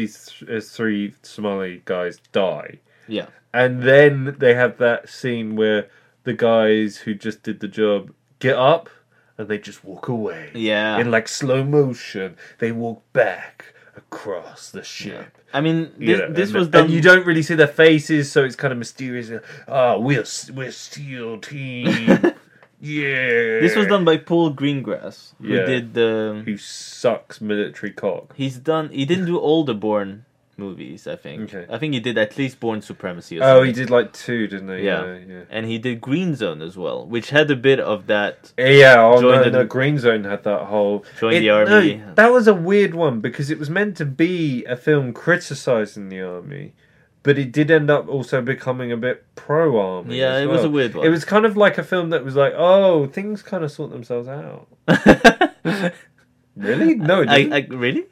3 Somali guys die. Yeah. And then they have that scene where the guys who just did the job get up and they just walk away. Yeah. In like slow motion, they walk back across the ship. Yeah. I mean, this was done... And you don't really see their faces, so it's kind of mysterious. Oh, we're SEAL team. Yeah. This was done by Paul Greengrass, who did the... Who sucks military cock. He didn't do all the Bourne movies, I think. Okay. I think he did at least Bourne Supremacy or something. something. He did like 2, didn't he? Yeah. And he did Green Zone as well, which had a bit of that... Yeah, Green Zone had that whole... Join the army. No, that was a weird one, because it was meant to be a film criticising the army, but it did end up also becoming a bit pro-army. Yeah, it was a weird one. It was kind of like a film that was like, oh, things kind of sort themselves out. Really? No, it didn't. Really?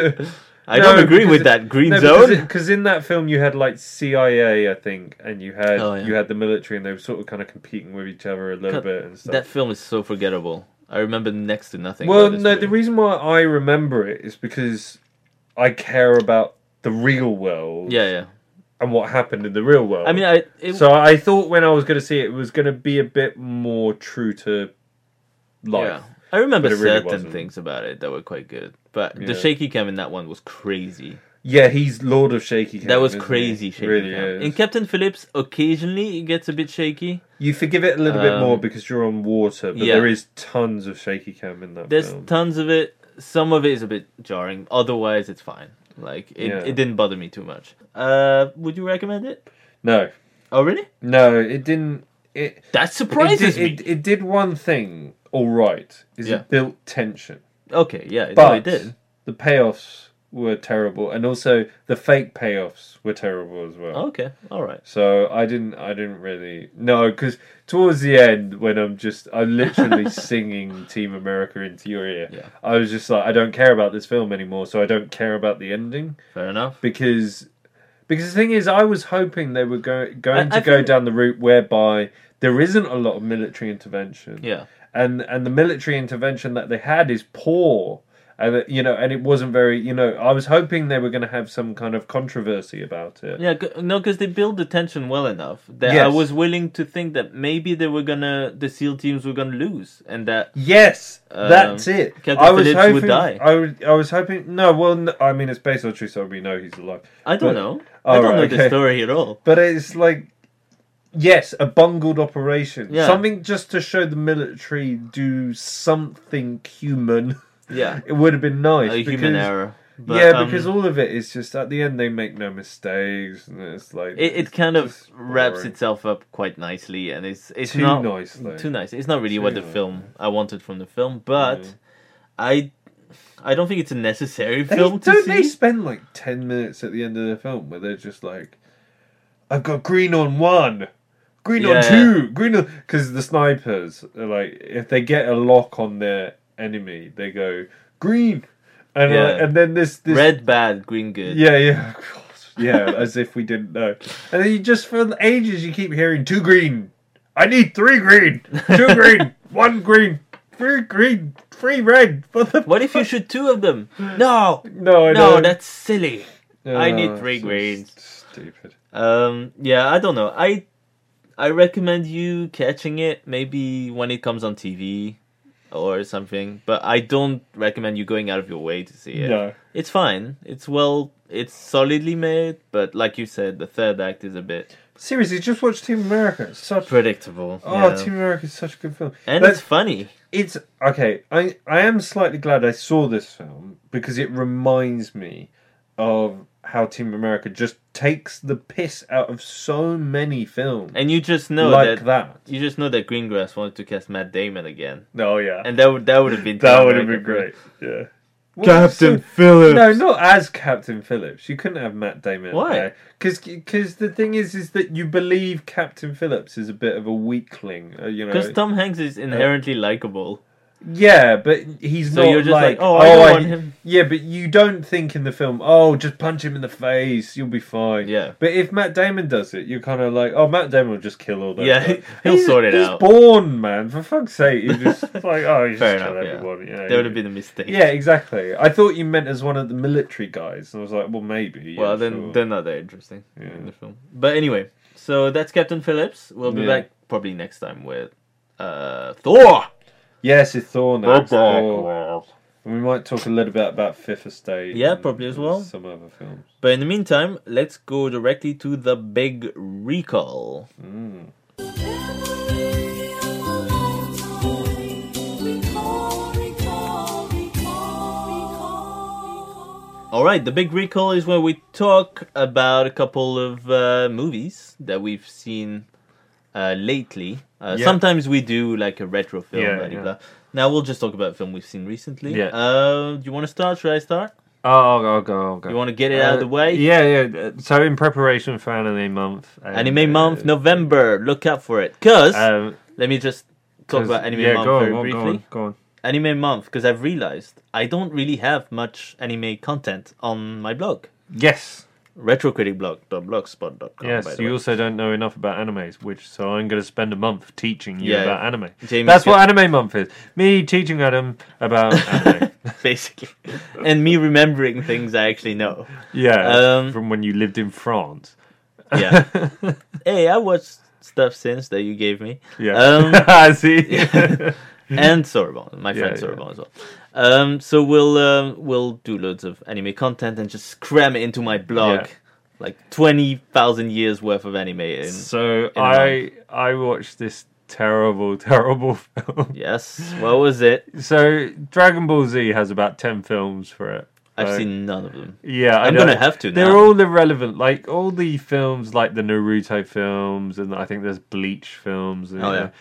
I don't agree with that. Green Zone? Because in that film you had like CIA, I think, and you had you had the military, and they were sort of kind of competing with each other a little bit and stuff. That film is so forgettable. I remember next to nothing. Well, no, the reason why I remember it is because I care about the real world. Yeah. And what happened in the real world. I mean, so I thought when I was going to see it, it was going to be a bit more true to life. Yeah. I remember certain things about it that were quite good. But the shaky cam in that one was crazy. Yeah, he's Lord of Shaky Cam. That was crazy shaky really cam. Is. In Captain Phillips, occasionally it gets a bit shaky. You forgive it a little bit more because you're on water, but there is tons of shaky cam in that film. There's tons of it. Some of it is a bit jarring. Otherwise, it's fine. Like, it didn't bother me too much. Would you recommend it? No. Oh, really? No, it didn't. That surprises me. It did one thing all right. It built tension. Okay, yeah, but it did. The payoffs were terrible, and also the fake payoffs were terrible as well. Okay, all right. So I didn't really because towards the end when I'm literally singing Team America into your ear. Yeah. I was just like, I don't care about this film anymore, so I don't care about the ending. Fair enough. Because the thing is, I was hoping they were going to go down the route whereby there isn't a lot of military intervention. Yeah. And the military intervention that they had is poor. And and it wasn't very, I was hoping they were going to have some kind of controversy about it. Yeah, no, because they built the tension well enough that I was willing to think that maybe the SEAL teams were gonna lose, and that that's it. Captain Phillips would die. I was hoping. No, well, I mean, it's based on true story. We know he's alive. I don't know. I don't know the story at all. But it's like, yes, a bungled operation. Yeah. Something just to show the military do something human. Yeah, it would have been nice. A human error. But, because all of it is just at the end they make no mistakes, and it's like it kind of wraps itself up quite nicely, and it's too not nice. Too nice. It's not really what the film I wanted from the film, but I don't think it's a necessary film to see. They spend like 10 minutes at the end of the film where they're just like, "I've got green on 1." Green on 2, green on... Because the snipers are like, if they get a lock on their enemy, they go green, and then this red bad, green good. Yeah, as if we didn't know. And then you just for ages you keep hearing 2 green. I need 3 green, 2 green, 1 green, 3 green, 3 red. What if you shoot 2 of them? No, no, that's silly. I need 3 greens. Stupid. Yeah, I don't know. I recommend you catching it maybe when it comes on TV or something, but I don't recommend you going out of your way to see it. No. It's fine. It's solidly made, but like you said, the third act is a bit Seriously, just watch Team America. It's such predictable. Oh, yeah. Team America is such a good film. And it's funny. It's okay. I am slightly glad I saw this film because it reminds me of how Team America just takes the piss out of so many films. And you just know that. You just know that Greengrass wanted to cast Matt Damon again. Oh yeah. And that would have been that would have been great. Yeah. Captain Phillips. No, not as Captain Phillips. You couldn't have Matt Damon. Why? Because the thing is that you believe Captain Phillips is a bit of a weakling. Because Tom Hanks is inherently likable. Yeah, but he's so not you're just like, oh, I don't want him. Yeah, but you don't think in the film, oh, just punch him in the face, you'll be fine. Yeah. But if Matt Damon does it, you're kind of like, oh, Matt Damon will just kill all those. Yeah, he'll sort it out. He's born, man. For fuck's sake, you just like, oh, you Fair just kill enough, everyone. Yeah. That would have been a mistake. Yeah, exactly. I thought you meant as one of the military guys, and I was like, well, maybe. Well, then they're not that interesting in the film. But anyway, so that's Captain Phillips. We'll be back probably next time with Thor. Yes, it's Thor next. And we might talk a little bit about Fifth Estate. Yeah, probably as well. Some other films. But in the meantime, let's go directly to The Big Recall. Alright, The Big Recall is where we talk about a couple of movies that we've seen lately. Sometimes we do like a retro film. Blah. Now we'll just talk about a film we've seen recently. Yeah. Do you want to start? Should I start? I'll go. You want to get it out of the way? Yeah. So in preparation for Anime Month. Anime Month, November. Look out for it. Because, let me just talk about Anime Month very briefly. Go on. Anime Month, because I've realized I don't really have much anime content on my blog. Yes. Retrocriticblog.blogspot.com. Yes, you also don't know enough about animes, so I'm going to spend a month teaching you about anime. That's what Anime Month is. Me teaching Adam about anime. Basically. And me remembering things I actually know. Yeah, from when you lived in France. Yeah. Hey, I watched stuff since that you gave me. Yeah. I see. And Sorbonne, my friend Sorbonne as well. So we'll do loads of anime content and just cram it into my blog, like 20,000 years worth of anime. So I watched this terrible film. Yes, what was it? So Dragon Ball Z has about 10 films for it. I've seen none of them. Yeah, I'm gonna have to now. They're all irrelevant. Like all the films, like the Naruto films, and I think there's Bleach films. And,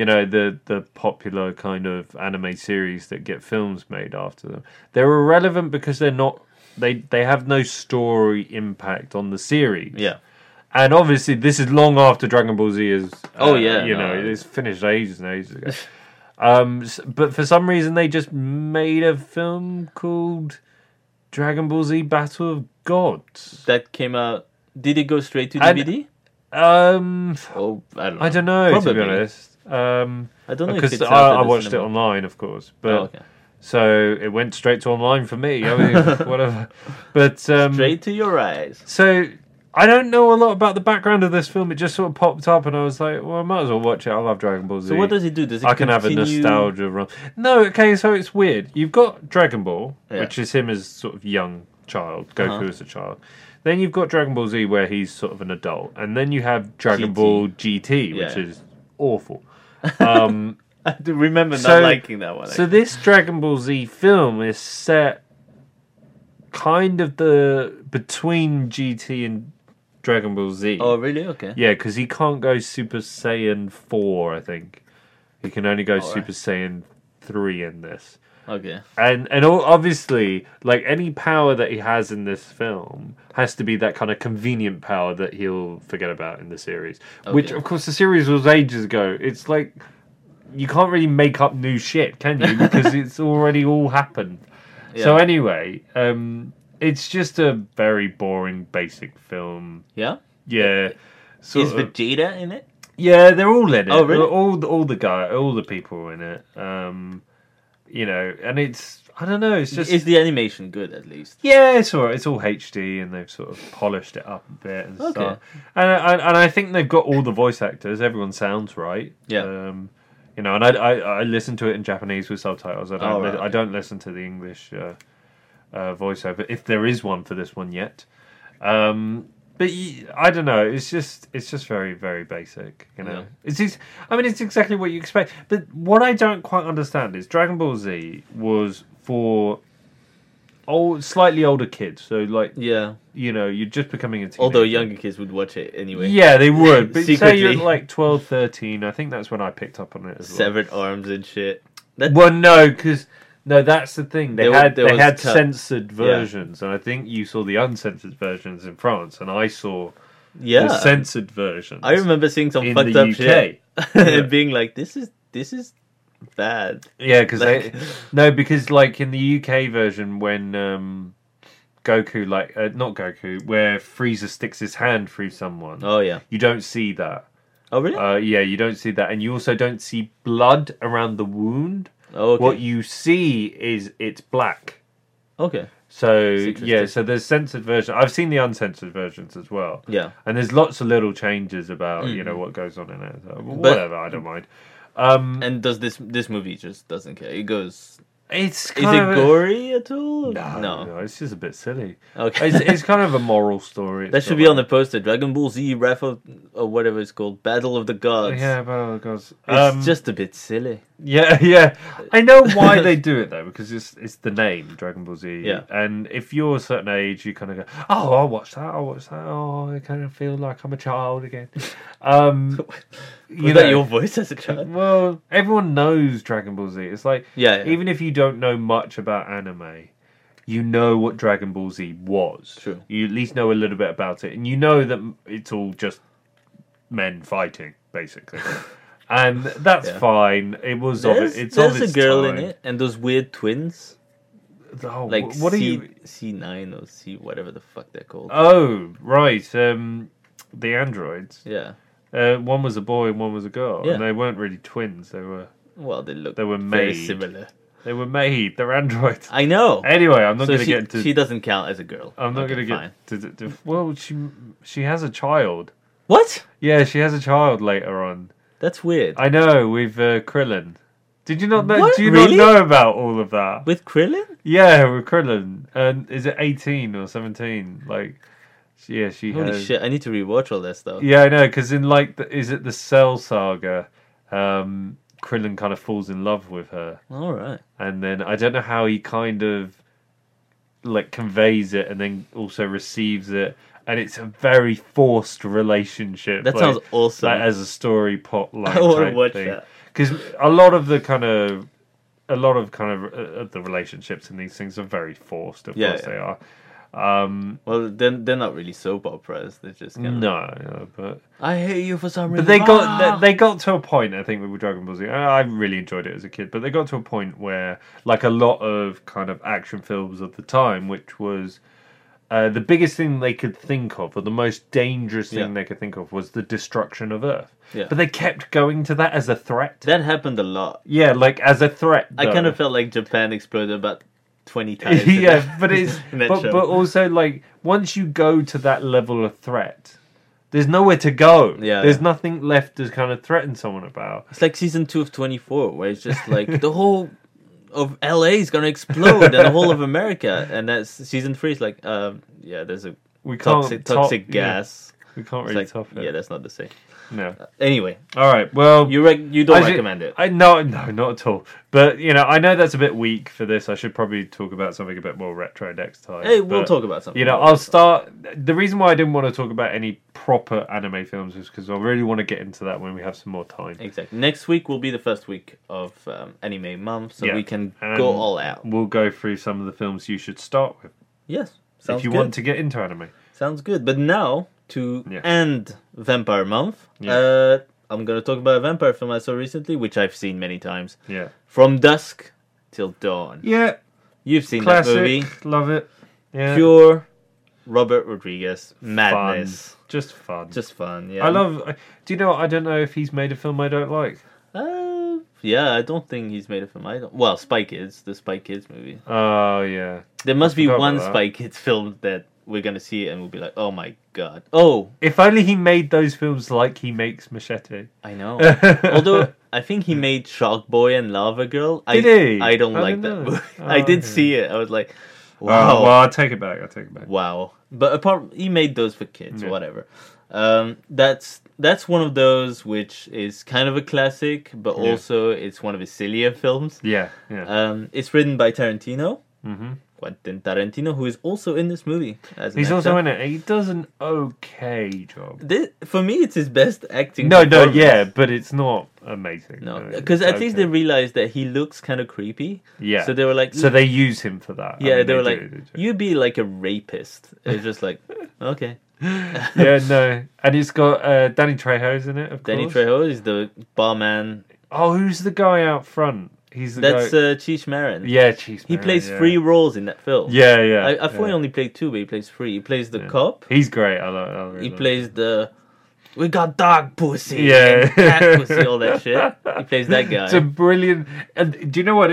the popular kind of anime series that get films made after them. They're irrelevant because they're not. They have no story impact on the series. Yeah. And obviously, this is long after Dragon Ball Z is. It's finished ages and ages ago. But for some reason, they just made a film called Dragon Ball Z Battle of Gods. That came out. Did it go straight to DVD? I don't know. Probably. To be honest. I don't know because I watched it online, of course. But so it went straight to online for me. I mean, whatever. But straight to your eyes. So I don't know a lot about the background of this film. It just sort of popped up, and I was like, "Well, I might as well watch it. I love Dragon Ball Z." So what does it do? Does it? I can have a nostalgia run. No, okay. So it's weird. You've got Dragon Ball, which is him as sort of young child, Goku as a child. Then you've got Dragon Ball Z, where he's sort of an adult, and then you have Dragon Ball GT, which is awful. I do remember not liking that one. So this Dragon Ball Z film is set kind of between GT and Dragon Ball Z. Oh, really? Okay. Yeah, because he can't go Super Saiyan 4, I think. He can only go Super Saiyan 3 in this. Okay. And obviously, like any power that he has in this film has to be that kind of convenient power that he'll forget about in the series. Okay. Which, of course, the series was ages ago. It's like you can't really make up new shit, can you? Because it's already all happened. Yeah. So anyway, it's just a very boring, basic film. Yeah? Yeah. Is Vegeta in it? Yeah, they're all in it. Oh, really? All the people in it. and it's, I don't know, it's just... Is the animation good, at least? Yeah, it's all right. It's all HD, and they've sort of polished it up a bit and stuff. And I think they've got all the voice actors. Everyone sounds right. Yeah. And I listen to it in Japanese with subtitles. I don't listen to the English voiceover, if there is one for this one yet. But I don't know. It's just very, very basic. Yeah. It's exactly what you expect. But what I don't quite understand is Dragon Ball Z was for slightly older kids. So you're just becoming a teenager. Although younger kids would watch it anyway. Yeah, they would. But say you're like 12, 13. I think that's when I picked up on it as well. Severed arms and shit. Well, no, because. No, that's the thing. They had censored versions, and I think you saw the uncensored versions in France, and I saw the censored versions. I remember seeing some fucked up shit and being like, "This is bad." Yeah, because because like in the UK version, when Goku, not Goku, where Frieza sticks his hand through someone. Oh yeah, you don't see that. Oh really? Yeah, you don't see that, and you also don't see blood around the wound. Oh, okay. What you see is it's black. Okay. So so there's censored version. I've seen the uncensored versions as well. Yeah. And there's lots of little changes about what goes on in it. So, whatever, I don't mind. And does this movie just doesn't care? It goes. Is it gory at all? No, it's just a bit silly. Okay. It's kind of a moral story. That should be on the poster. Dragon Ball Z Wrath of, or whatever it's called, Battle of the Gods. Yeah, Battle of the Gods. It's just a bit silly. Yeah. I know why they do it though, because it's the name Dragon Ball Z. Yeah. And if you're a certain age, you kind of go, "Oh, I'll watch that. Oh, I kind of feel like I'm a child again." Was that your voice as a child? Well, everyone knows Dragon Ball Z. It's like, yeah. Even if you don't know much about anime, you know what Dragon Ball Z was. True. You at least know a little bit about it, and you know that it's all just men fighting, basically. And that's fine. It was there's a girl time. in it, and those weird twins. Oh, like what are you? C9 or C whatever the fuck they're called. Oh, right. The androids. Yeah. One was a boy and one was a girl, and they weren't really twins. They were. Well, they were very made similar. They were made. They're androids. I know. Anyway, I'm not going to get into. She doesn't count as a girl. I'm not going to get to. Well, she has a child. What? Yeah, she has a child later on. That's weird. I know, with Krillin. Did you not know? What? Do you Really? not know about all of that? With Krillin? Yeah, with Krillin. And is it 18 or 17? Like, yeah, she Holy has. shit! I need to rewatch all that stuff. Yeah, I know, because in is it the Cell Saga? Krillin kind of falls in love with her. All right. And then I don't know how he kind of like conveys it and then also receives it. And it's a very forced relationship. That sounds awesome. Like, as a story plot line. I want to type watch thing. that. Because a lot of the relationships in these things are very forced. Of course they are. Well, then they're not really soap operas. They're just kind of... no, but I hate you for some reason. But they got to a point. I think with Dragon Ball Z, I really enjoyed it as a kid. But they got to a point where, like a lot of kind of action films of the time, which was the biggest thing they could think of, or the most dangerous thing they could think of, was the destruction of Earth. Yeah. But they kept going to that as a threat. That happened a lot. Yeah, like as a threat. I kind of felt like Japan exploded about 20 times. Yeah, but it's but also like once you go to that level of threat, there's nowhere to go. Yeah, there's nothing left to kind of threaten someone about. It's like season 2 of 24, where it's just like the whole of LA is gonna explode and the whole of America, and that's season 3 is like, there's a toxic gas. Yeah, we can't really top it. Yeah, that's not the same. No. Anyway, all right. Well, you don't recommend it. No, not at all. But I know that's a bit weak for this. I should probably talk about something a bit more retro next time. Hey, we'll talk about something. I'll start. The reason why I didn't want to talk about any proper anime films is because I really want to get into that when we have some more time. Exactly. Next week will be the first week of anime month, so we can go all out. We'll go through some of the films you should start with. Yes. If you want to get into anime. Sounds good. But now, to end Vampire Month, I'm going to talk about a vampire film I saw recently, which I've seen many times. Yeah. From Dusk Till Dawn. Yeah. You've seen Classic. that movie. Love it. Yeah. Pure Robert Rodriguez. Madness. Fun. Just fun. Just fun, yeah. I love... Do you know what? I don't know if he's made a film I don't like. Yeah, I don't think he's made a film. Well, Spy Kids, the Spy Kids movie. Oh yeah. There must be one Spy Kids film that we're gonna see it and we'll be like, oh my god. Oh, if only he made those films like he makes Machete. I know. Although I think he made Shark Boy and Lava Girl. Did he? I don't like that movie. I did see it. I was like, wow. Well, I'll take it back. Wow. But he made those for kids, whatever. That's one of those which is kind of a classic, but also it's one of his sillier films. Yeah. It's written by Tarantino. Mm-hmm. Quentin Tarantino, who is also in this movie. He's also in it. He does an okay job. For me, it's his best acting. No, but it's not amazing. No, because at least they realized that he looks kind of creepy. Yeah. So they were like... So they use him for that. Yeah, they were like, you be like a rapist. It's just like, okay. Yeah, no. And it's got Danny Trejo's in it, of course. Danny Trejo is the barman. Oh, who's the guy out front? That's Cheech Marin. Yeah, Cheech Marin. He plays 3 roles in that film. Yeah. I thought he only played 2, but he plays 3. He plays the cop. He's great. I really he plays the... We got dog pussy. Yeah. Cat pussy, all that shit. He plays that guy. It's a brilliant... And do you know what?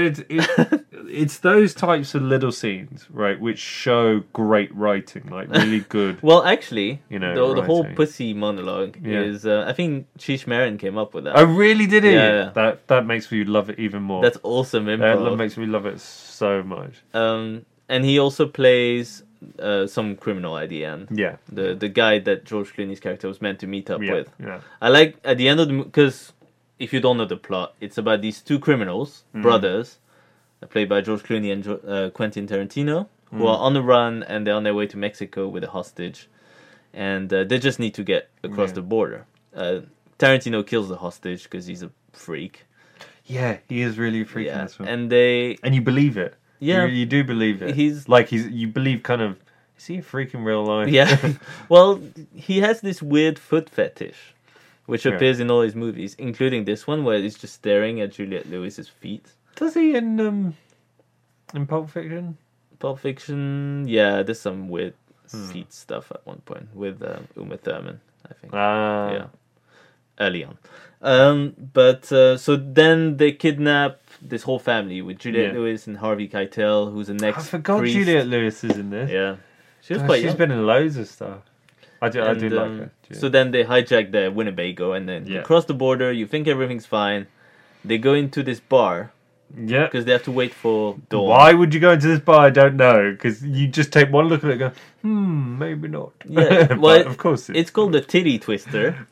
It's those types of little scenes, right, which show great writing, like really good. Well, actually, the whole writing. Pussy monologue is... I think Cheech Marin came up with that. Oh, really? Did he? Yeah. That makes me love it even more. That's awesome improv. That makes me love it so much. And he also plays... some criminal at the end. Yeah. The guy that George Clooney's character was meant to meet up with. Yeah. I like at the end of the movie, because if you don't know the plot, it's about these 2 criminals, brothers, played by George Clooney and Quentin Tarantino, who are on the run and they're on their way to Mexico with a hostage. And they just need to get across the border. Tarantino kills the hostage because he's a freak. Yeah, he is really a freak in this one. And you believe it. Yeah, you do believe it. You believe kind of. Is he a freak in real life? Yeah. Well, he has this weird foot fetish, which appears in all his movies, including this one where he's just staring at Juliette Lewis's feet. Does he in Pulp Fiction? Pulp Fiction, yeah. There's some weird feet stuff at one point with Uma Thurman, I think. Yeah, early on. But so then they kidnap this whole family with Juliette Lewis and Harvey Keitel, who's the next I forgot priest. Juliette Lewis is in this. Yeah. She's been in loads of stuff. I do like her. So then they hijack the Winnebago and then cross the border. You think everything's fine. They go into this bar. Yeah. Because they have to wait for dawn. Why would you go into this bar? I don't know. Because you just take one look at it and go, maybe not. Yeah. Well, of course. It's called the Titty Twister.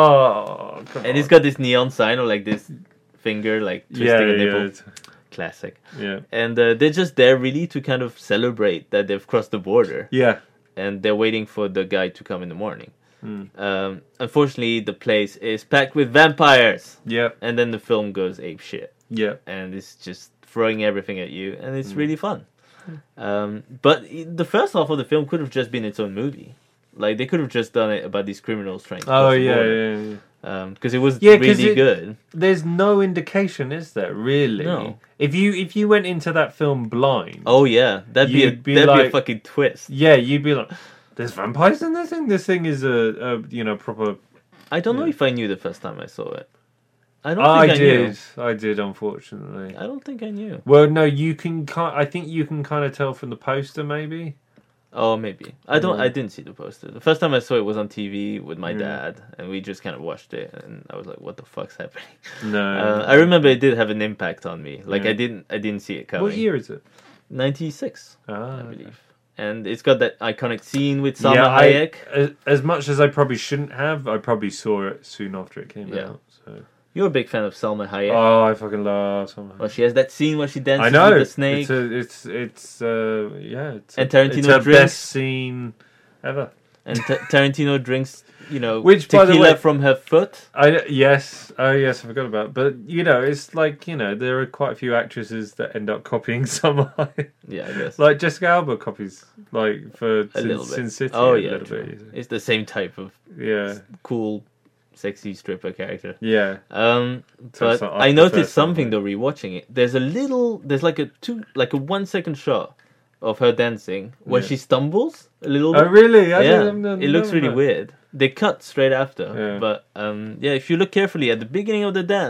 Oh, come and it's got this neon sign or like this finger like twisting a nipple. Classic. Yeah. And they're just there really to kind of celebrate that they've crossed the border. Yeah. And they're waiting for the guy to come in the morning. Unfortunately, the place is packed with vampires. Yeah. And then the film goes ape shit. Yeah. And it's just throwing everything at you, and it's really fun. But the first half of the film could have just been its own movie. Like, they could have just done it about these criminals trying to cross the border. Because it was really good. There's no indication, is there? Really? No. If you went into that film blind, oh yeah, that'd be a fucking twist. Yeah, you'd be like, "There's vampires in this thing. This thing is a proper." I don't know if I knew the first time I saw it. I did. I did. Unfortunately, I don't think I knew. Well, no, you can. I think you can kind of tell from the poster, maybe. Oh, maybe. I didn't see the poster. The first time I saw it was on TV with my dad, and we just kind of watched it, and I was like, "What the fuck's happening?" No. I remember it did have an impact on me. Like I didn't see it coming. What year is it? 96, I believe. And it's got that iconic scene with Salma Hayek. As much as I probably shouldn't have, I probably saw it soon after it came out. So. You're a big fan of Salma Hayek. Oh, I fucking love Salma Hayek. Well, she has that scene where she dances with the snake. It's and Tarantino it's her drinks. Best scene ever. And Tarantino drinks, which by the way, from her foot. Yes, I forgot about it. But it's like there are quite a few actresses that end up copying Salma Hayek. Yeah, I guess. Like Jessica Alba copies for Sin City. Oh yeah, a little bit. It's the same type of cool, sexy stripper character. Yeah. But I noticed something though rewatching it. There's like a 1 second shot of her dancing where she stumbles a little bit. Oh really? It looks really weird. They cut straight after. Yeah. But if you look carefully at the beginning of the dance,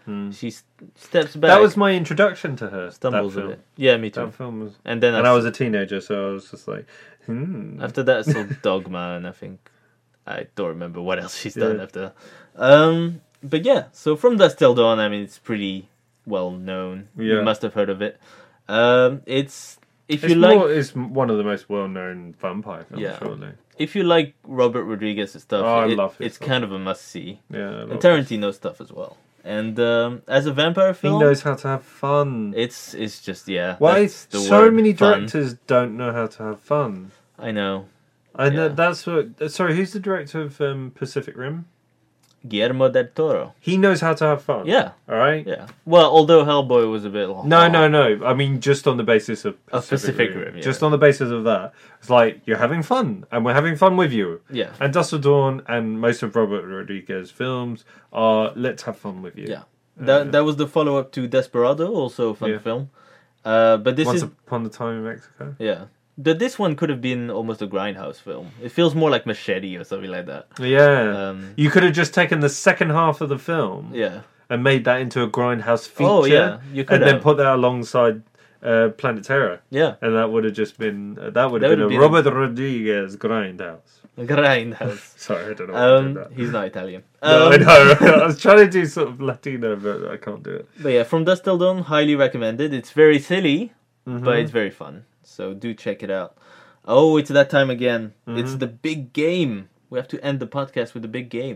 She steps back. That was my introduction to her. Stumbles a bit. Yeah, me too. That film was... And then I was a teenager, so I was just like, After that, I saw Dogma, and I think... I don't remember what else she's done after that. But yeah, so From Dusk Till Dawn, I mean, it's pretty well known. Yeah. You must have heard of it. It's one of the most well known vampire films, surely. If you like Robert Rodriguez's stuff, I love his it's stuff. kind of a must see. Yeah, and Tarantino's stuff as well. And as a vampire film, he knows how to have fun. It's just Why so many directors don't know how to have fun? I know. I know that's what. Sorry, who's the director of Pacific Rim? Guillermo del Toro. He knows how to have fun. Yeah. All right. Yeah. Well, although Hellboy was a bit. No. I mean, just on the basis of Pacific Rim. Yeah. Just on the basis of that, it's like you're having fun, and we're having fun with you. Yeah. And Dusk Till Dawn and most of Robert Rodriguez's films are let's have fun with you. Yeah. That was the follow up to Desperado, also a fun film. But this Once Upon a Time in Mexico. Yeah. But this one could have been almost a Grindhouse film. It feels more like Machete or something like that. Yeah. You could have just taken the second half of the film and made that into a Grindhouse feature. Oh, yeah. You could then put that alongside Planet Terror. Yeah. And that would have just been... That would have been a Robert Rodriguez Grindhouse. Grindhouse. Sorry, I don't know why I did that. He's not Italian. No, I know. I was trying to do sort of Latino, but I can't do it. But yeah, From Dusk Till Dawn, highly recommended. It's very silly, but it's very fun. So do check it out. Oh, it's that time again. It's the big game. We have to end the podcast with the big game.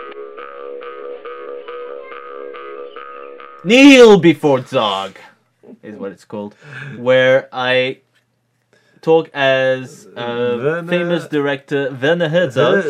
Kneel Before Zog is what it's called. Where I talk as famous director Werner Herzog.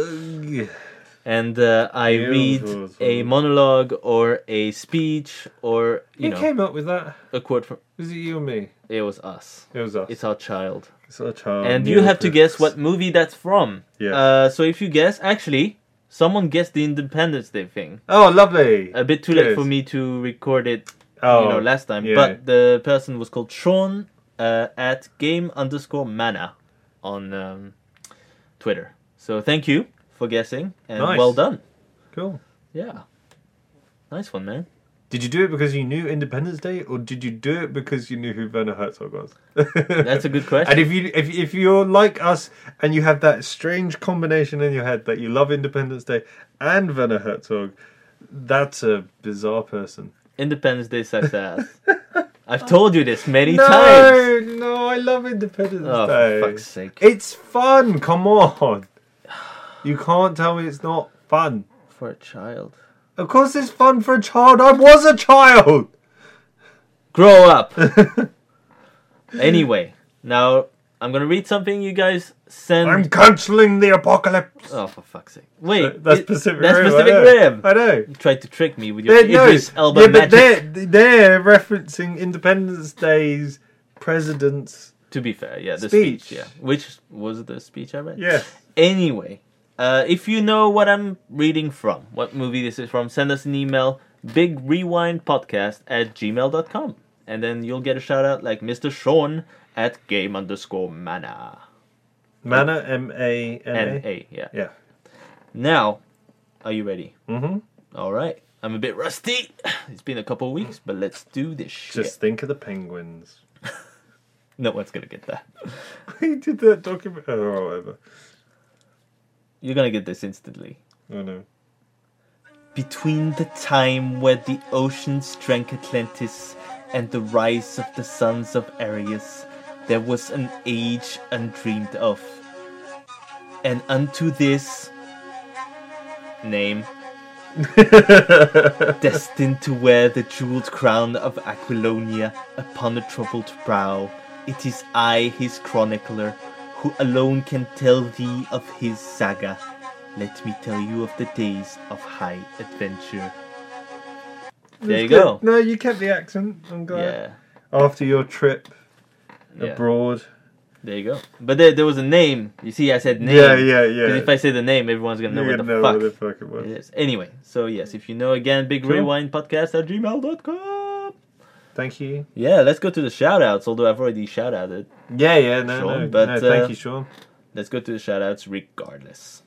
And I read a monologue or a speech or, Who came up with that? A quote from... Was it you or me? It was us. It was us. It's our child. It's our child. And you have to guess what movie that's from. Yeah. So if you guess... Actually, someone guessed the Independence Day thing. Oh, lovely. A bit too late for me to record it last time. Yeah. But the person was called Sean at game_mana on Twitter. So thank you for guessing, and well done. Cool. Yeah. Nice one, man. Did you do it because you knew Independence Day, or did you do it because you knew who Werner Herzog was? That's a good question. And if you're like us and you have that strange combination in your head that you love Independence Day and Werner Herzog, that's a bizarre person. Independence Day sucks ass. I've told you this many times. No, I love Independence Day. Oh, for fuck's sake. It's fun, come on. You can't tell me it's not fun. For a child. Of course it's fun for a child. I was a child. Grow up. Anyway, now I'm going to read something you guys send. I'm cancelling the apocalypse. Oh, for fuck's sake. Wait. That's Pacific Rim. That's Pacific Rim. I know. You tried to trick me with your Idris Elba magic. But they're referencing Independence Day's president's To be fair, yeah, the speech, yeah. Which was the speech I read? Yeah. Anyway, if you know what I'm reading from, what movie this is from, send us an email, bigrewindpodcast@gmail.com. And then you'll get a shout out like Mr. Sean at game_mana. Mana, M-A-N-A? yeah. Yeah. Now, are you ready? Mm-hmm. All right. I'm a bit rusty. It's been a couple of weeks, but let's do this shit. Just think of the penguins. No one's going to get that. He did that document. Oh, whatever. You're going to get this instantly. Oh, no. Between the time where the oceans drank Atlantis and the rise of the sons of Ares, there was an age undreamed of. And unto this name, destined to wear the jeweled crown of Aquilonia upon a troubled brow, it is I, his chronicler, who alone can tell thee of his saga. Let me tell you of the days of high adventure. There you go. No, you kept the accent. I'm glad. Yeah. After your trip abroad. There you go. But there was a name. You see, I said name. Yeah. Because if I say the name, everyone's going to know what the fuck it was. It is. Anyway, so yes, if you know, again, bigrewindpodcast@gmail.com. Thank you. Yeah, let's go to the shout-outs, although I've already shout-outed. Yeah, Sean, but thank you, Sean. Let's go to the shout-outs regardless.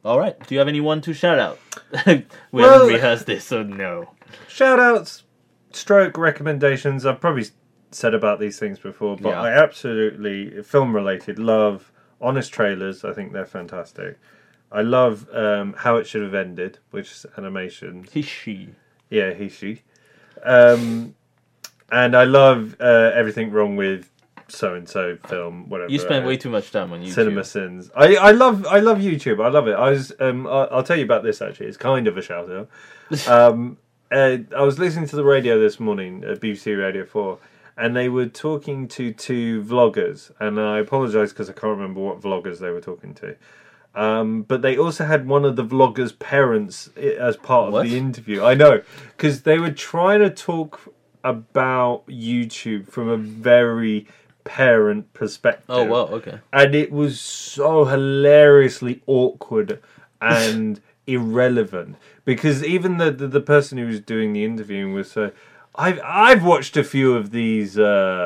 All right. Do you have anyone to shout out? We haven't rehearsed this, so no. Shout outs, stroke recommendations. I've probably said about these things before, but I absolutely, film related, love honest trailers. I think they're fantastic. I love How It Should Have Ended, which is animation. He. Yeah, he. And I love Everything Wrong with So-and-so film, whatever. You spend way too much time on YouTube. Cinema Sins. I love YouTube. I love it. I was I'll tell you about this actually. It's kind of a shout out. I was listening to the radio this morning at BBC Radio 4, and they were talking to two vloggers, and I apologise because I can't remember what vloggers they were talking to. But they also had one of the vloggers' parents as part of the interview. I know, because they were trying to talk about YouTube from a very parent perspective. Oh, wow, okay. And it was so hilariously awkward and irrelevant, because even the person who was doing the interviewing was so... I've watched a few of these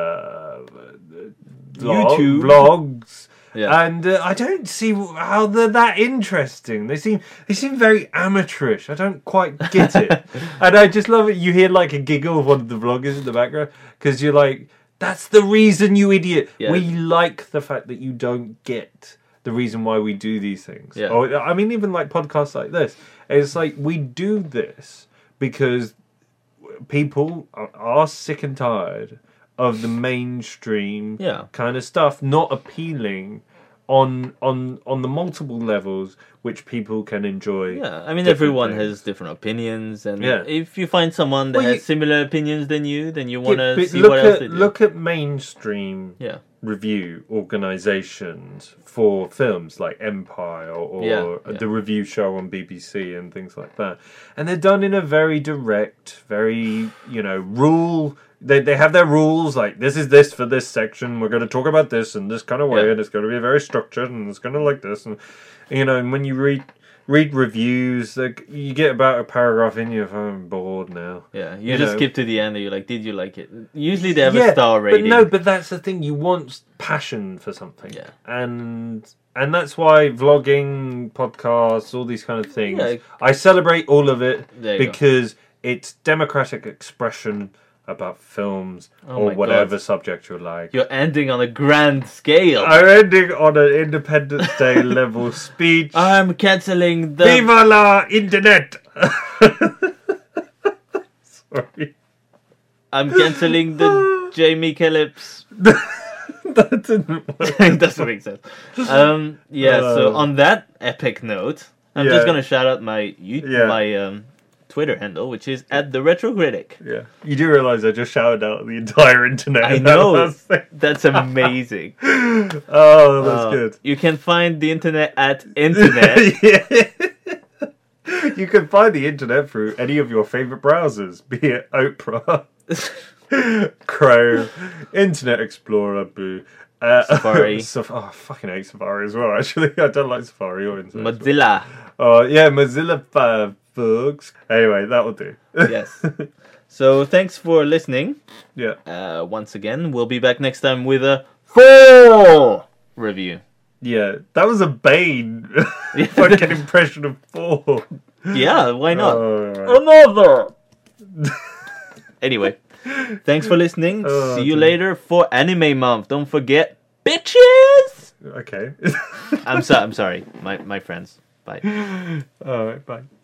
YouTube vlogs, and I don't see how they're that interesting. They seem very amateurish. I don't quite get it, and I just love it. You hear like a giggle of one of the vloggers in the background because you're like, "That's the reason, you idiot." Yeah. We like the fact that you don't get the reason why we do these things. Yeah. Or, I mean, even like podcasts like this, it's like we do this because people are sick and tired of the mainstream kind of stuff not appealing on the multiple levels which people can enjoy. Yeah, I mean, everyone has different opinions, and if you find someone that has similar opinions than you, then you want to see what else they do. Look at mainstream review organisations for films like Empire or the review show on BBC and things like that. And they're done in a very direct, very, rule... They have their rules, like, this is this for this section, we're going to talk about this in this kind of way, and it's going to be very structured, and it's going to like this. And, and when you read reviews, like, you get about a paragraph in, you're I'm bored now. Yeah, you just skip to the end, and you're like, did you like it? Usually they have a star rating. But that's the thing, you want passion for something. Yeah. And that's why vlogging, podcasts, all these kind of things, I celebrate all of it because it's democratic expression about films or whatever subject you like. You're ending on a grand scale. I'm ending on an Independence Day level speech. I'm cancelling the... Viva la Internet! Sorry. I'm cancelling the Jamie Kellips. That didn't work. It doesn't make sense. So on that epic note, I'm just going to shout out my Twitter handle, which is @TheRetroCritic. Yeah, you do realize I just shouted out the entire internet. I know. That's amazing. Oh, that's good. You can find the internet at internet. You can find the internet through any of your favorite browsers, be it Opera, Chrome, Internet Explorer, Boo. Safari. I fucking hate Safari as well, actually. I don't like Safari or Internet. Mozilla. Oh, yeah, Mozilla Firefox. Anyway, that will do. Yes. So, thanks for listening. Yeah. Once again, we'll be back next time with a full review. Yeah, that was a Bane fucking impression of 4. Yeah, why not? Right. Another! Anyway, thanks for listening. See you later for Anime Month. Don't forget, bitches! Okay. I'm sorry, my friends. Bye. Alright, bye.